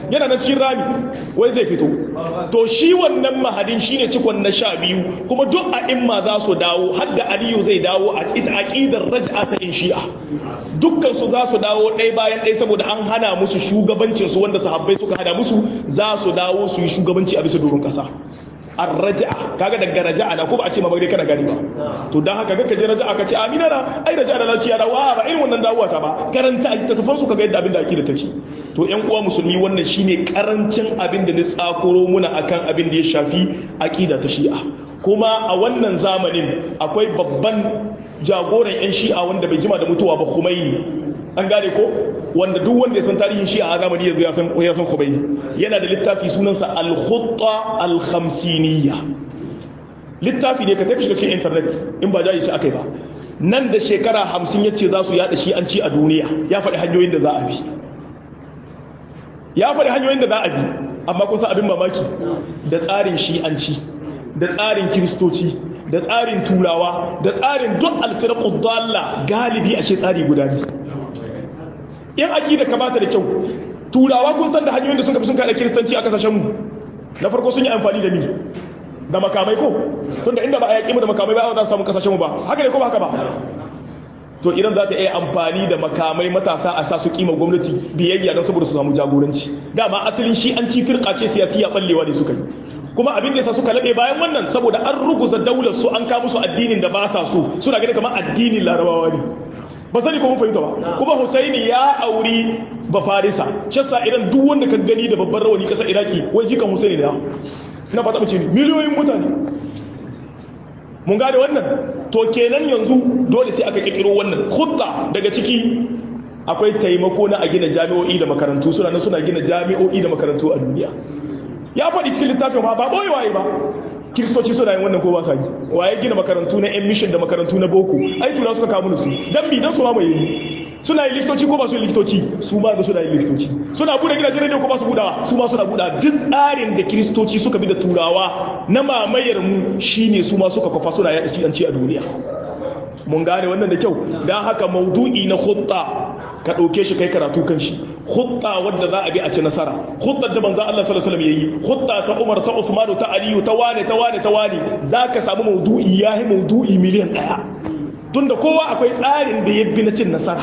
Speaker 1: yana nan cikin rami wai zai fito to shi wannan mahadin shine cikon na sha biyu kuma duk a imma za su dawo har da aliyu zai dawo a ita aqidar raj'a ta in shi'a dukkan su za su dawo ɗaya bayan ɗaya saboda an hana musu shugabancin su wanda sahabbai suka hana musu za su dawo su yi shugabanci a bisa doron kasa ar-raj'a kaga daga raja'a na ko ba a ce ma bai kana gani ba to dan haka kaka je raja'a ka ce amina na ai raja'a da lafiya da wa ba irin wannan dawowa ta ba karanta ta tafan su kaga yadda abin da aqida take to ƴan uwa musulmi wannan shine karancin abin da ni tsakoro muna akan abin da ya shafi aqida ta shi'a kuma a wannan zamanin akwai babban jagoran ƴan shi'a wanda bai jima da mutuwa ba Khomeini an gane ko wanda duk wanda ya san tarihin shi a zamani yanzu ya san ya san Khomeini yana da littafi sunansa al-khutta al-khamsiniyya littafi ne ka tafi shiga cikin internet in ba jayi shi akai ba nan da shekara hamsin yace za su yada shi an ci a duniya ya faɗi hanyoyin da za a bi ya faɗi hanyoyin da za a bi amma kun san abin mamaki da tsarin shi an ci da tsarin kiristoci da tsarin turawa da tsarin duk al-firqud dalla galibi ashe tsari guda ne in akida kamata da kyau turawa kun san da hanyoyin da suka fi sun kada kiristanci a kasashen mu na farko sun yi amfani da ni da makamai ko tunda inda ba a yaƙi mu da makamai ba za su samu kasashen mu ba haka ne ko ba haka ba to idan za ta iya amfani da makamai matasa a sa su kima gwamnati biyayya don saboda su samu jagoranci dama asalin shi an ci firka ce siyasiya ballewa ne suka yi kuma abin da yasa suka laɓe bayan wannan saboda an ruguza daular su an kawo musu addinin da ba sa so suna ganin kamar addinin larabawa ne ba sani ko mun fahimta ba kuma Husaini ya auri ba Farisa shassa idan duk wanda ka gani da babban rawani kasar Iraki wai jikan Husaini ne ina fata mace ne miliyoyin mutane mun gane wannan to kenan yanzu dole sai aka kirkiro wannan khutta daga ciki akwai taimako na a gina jami'o'i da makarantu suna nan suna gina jami'o'i da makarantu a duniya ya faɗi cikin littafin ba ba boye waye ba kiristoci suna yin wannan ko ba sa yi waye gina makarantu na yan mission da makarantu na boko ai tura suka kawo su dan bi dan su ma mai suna yin likitoci ko ba su yin likitoci su ma da suna yin likitoci suna bude gidajen radio ko ba su budawa su ma suna budawa duk tsarin da kiristoci suka bi da turawa na mamayar mu shine su ma suka kafa suna yada shi an ci a duniya mun gane wannan da kyau dan haka maudu'i na khutta ka dauke shi kai karatu kan shi khutta wadda za a bi a ci nasara khuttar da manzo Allah sallallahu alaihi wasallam yayi khutta ta Umar ta Uthman ta Ali ta wane ta wane ta wane zaka samu maudu'i yahi maudu'i miliyan daya tunda kowa akwai tsarin da ya bi na cin nasara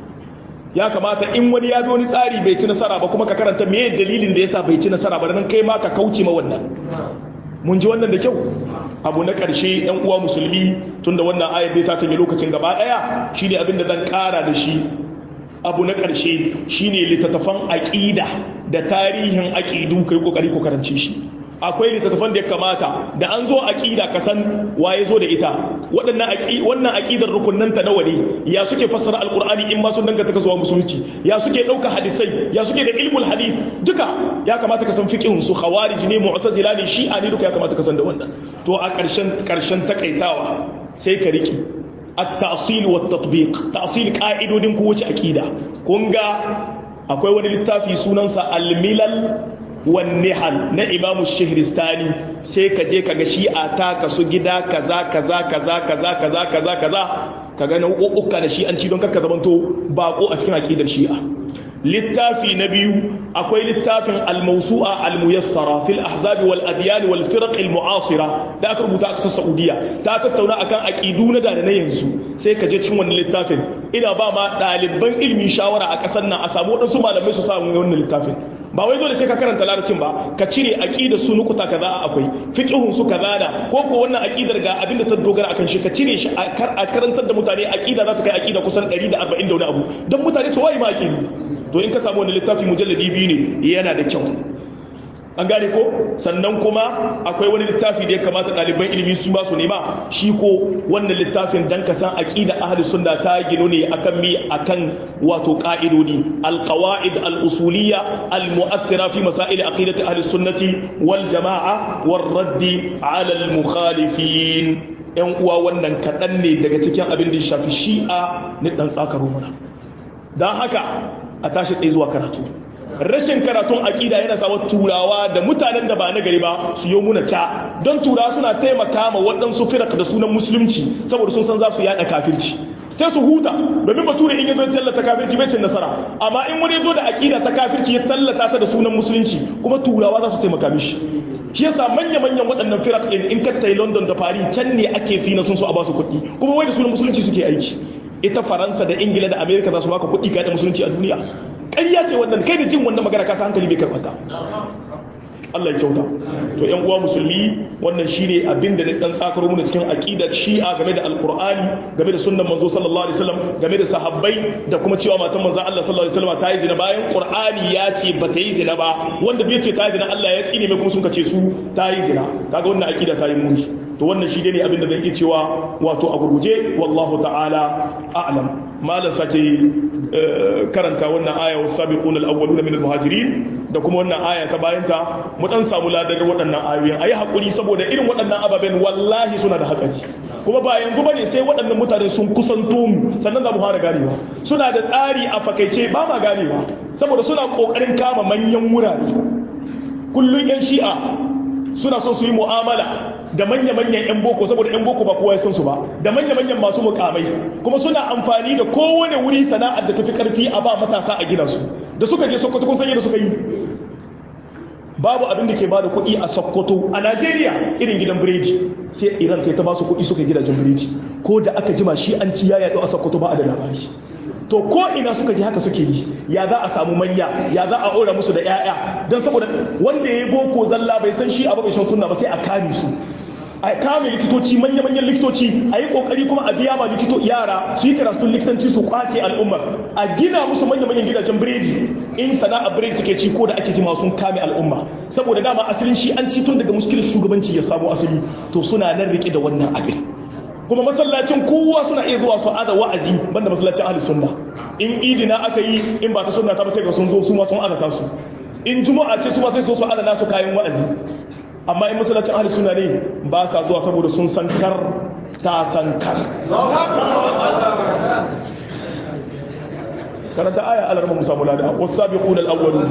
Speaker 1: ya kamata in wani ya bi wani tsari bai ci nasara ba kuma ka karanta meye dalilin da yasa bai ci nasara ba nan kai ma ka kauce ma wannan mun ji wannan da kyau abu na ƙarshe ɗan uwa musulmi tunda wannan ayar bai ta canje lokacin gaba ɗaya shine abin da zan ƙara da shi abu na ƙarshe shine littattafan aƙida da tarihin aƙidu kai kokari ko karance shi akwai littattafan da ya kamata da an zo aƙida ka san waye zo da ita waɗannan aqi wannan aqidar rukunnan ta nawa ne ya suke fassara alqur'ani in ma sun danganta ka zuwa musulunci ya suke dauka hadisai ya suke da ilmul hadith duka ya kamata ka san fiqhun su khawarij ne mu'tazila ne shi'a ne duka ya kamata ka san da wannan to a ƙarshen ƙarshen takaitawa sai ka riki at-ta'sil wa at-tatbiq ta'sil qa'idodin kowace aqida kun ga akwai wani littafi sunansa al-milal wan nihal na imamu shihristani sai ka je kaga shi'a ta kasu gida kaza kaza kaza kaza kaza kaza kaza kaga nau'uka da shi'anci don kakka zamanto bako a cikin aqidar shi'a littafi na biyu akwai littafin al-mawsu'a al-muyassara fil ahzab wal adyan wal firq al-mu'asira da aka rubuta a kasar Saudiya ta tattauna akan aqidu na da na yanzu sai ka je cikin wannan littafin ina ba ma ɗaliban ilmi shawara a kasar nan a samu wadansu malamai su samu wannan littafin ba wai dole sai ka karanta larabcin ba ka cire aqidar su nukuta kaza akwai fiqhun su kaza da ko ko wannan aqidar ga abin da ta dogara akan shi ka cire shi a karantar da mutane aqida za ta kai aqida kusan ɗari da arba'in da wani abu don mutane su waye ma aqidu to in ka samu wani littafi mujalladi biyu ne yana da kyau an gane ko sannan kuma akwai wani littafi da ya kamata ɗaliban ilimi su ma su nema shi ko wannan littafin dan ka san aqida ahli sunna ta gino ne akan mi akan wato qa'idodi alqawaid al-usuliyya al-mu'athira fi masail aqidati ahli sunnati wal jama'a war raddi ala al-mukhalifin yan uwa wannan kadan ne daga cikin abin da ya shafi shi'a ne dan tsakaro mana dan haka a tashi tsaye zuwa karatu rashin karatun aƙida yana sa turawa da mutanen da ba na gari ba su yi muna ca don turawa suna taimaka ma waɗansu firak da sunan musulunci saboda sun san za su yada kafirci sai su huta domin bature in ya zo tallata kafirci bai cin nasara amma in wani zo da aqida ta kafirci ya tallata ta da sunan musulunci kuma turawa za su taimaka mishi shi yasa manya manyan waɗannan firaq din in ka tai London da Paris can ne ake fi na sun so a ba su kuɗi kuma wai da sunan musulunci suke aiki ita Faransa da Ingila da America za su baka kuɗi kai da musulunci a duniya ƙarya ce wannan kai da jin wannan magana ka san hankali bai karɓata Allah ya kyauta to ƴan uwa musulmi wannan shine abinda da dan tsakaro mu cikin aqidar Shi'a game da Alqur'ani game da sunnan manzo sallallahu alaihi wasallam game da sahabbai da kuma cewa matan manzo Allah sallallahu alaihi wasallam ta yi zina bayan Qur'ani ya ce ba ta yi zina ba wanda bai ce ta yi zina Allah ya tsine mai kuma sun kace su ta yi zina kaga wannan aqida ta yi muni to wannan shi ne abinda zan iya cewa wato a gurguje wallahu ta'ala a'lam malam sake karanta wannan aya wasabiquna al-awwaluna min al-muhajirin da kuma wannan aya ta bayanta mu dan samu ladar waɗannan ayoyin ayi hakuri saboda irin waɗannan ababen wallahi suna da hatsari kuma ba yanzu bane sai waɗannan mutane sun kusanto mu sannan za mu fara ganewa suna da tsari a fakaice ba ma ganewa saboda suna kokarin kama manyan wurare kullun yan shi'a suna so su yi mu'amala da manya-manyan 'yan boko saboda 'yan boko ba kowa ya san su ba da manya-manyan masu mukamai kuma suna amfani da kowane wuri sana'ar da tafi karfi a ba matasa a gina su da suka je sokoto kun sanya da suka yi babu abin da ke ba da kuɗi a sokoto a najeriya irin gidan biredi sai iran ta ba su kuɗi suka gidajen biredi ko da aka jima shi an ci ya yaɗo a sokoto ba a da labari to ko ina suka ji haka suke yi ya za a samu manya ya za a aura musu da 'ya'ya don saboda wanda ya yi boko zalla bai san shi a bai shan sunna ba sai a kame su a kame likitoci manya-manyan likitoci a yi kokari kuma a biya ma likito yara su yi karatun likitanci su kwace al'ummar a gina musu manya-manyan gidajen biredi in sana'a biredi take ci ko da ake jima sun kame al'umma saboda dama asalin shi an ci tun daga muskilin shugabanci ya samu asali to suna nan rike da wannan abin kuma masallacin kowa suna iya zuwa su ada wa'azi banda masallacin ahli sunna in idina aka yi in ba ta sunna ta ba sai ga sun zo su ma sun adata su in juma'a ce su ma sai su su adana su kayan wa'azi amma in masallacin ahli sunna ne ba sa zuwa saboda sun san kar ta san kar karanta aya alarma musa mulada wasabiquna al-awwalun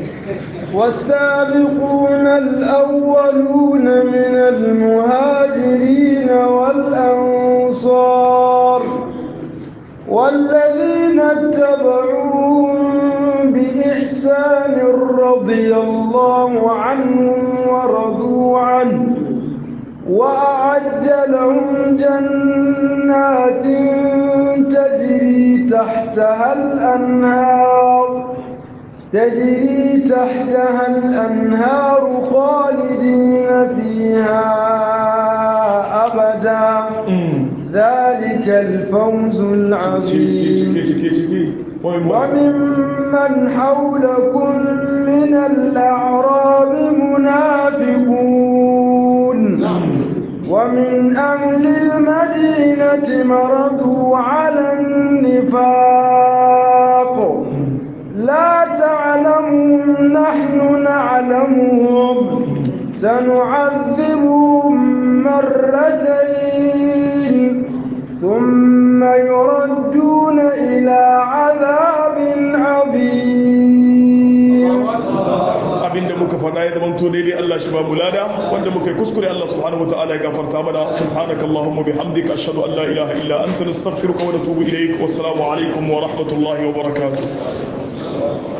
Speaker 2: والسابقون الأولون من المهاجرين والأنصار والذين اتبعوهم بإحسان رضي الله عنهم ورضوا عنه وأعد لهم جنات تجري تحتها الأنهار تجري تحتها الأنهار خالدين فيها أبدا ذلك الفوز العظيم وممن حولكم من الأعراب منافقون ومن أهل المدينة مرضوا على النفاق لا تعلمهم نحن نعلمهم سنعذبهم مرتين ثم يردون إلى عذاب عظيم
Speaker 1: abinda muka faɗa ya zamanto daidai Allah shi ba bulada wanda muka yi kuskure Allah subhanahu wataala ya gafarta mana subhanakallahumma bihamdika ashhadu an la ilaha illa anta nastaghfiruka wa natubu ilayk wassalamu alaikum wa rahmatullahi wa barakatuh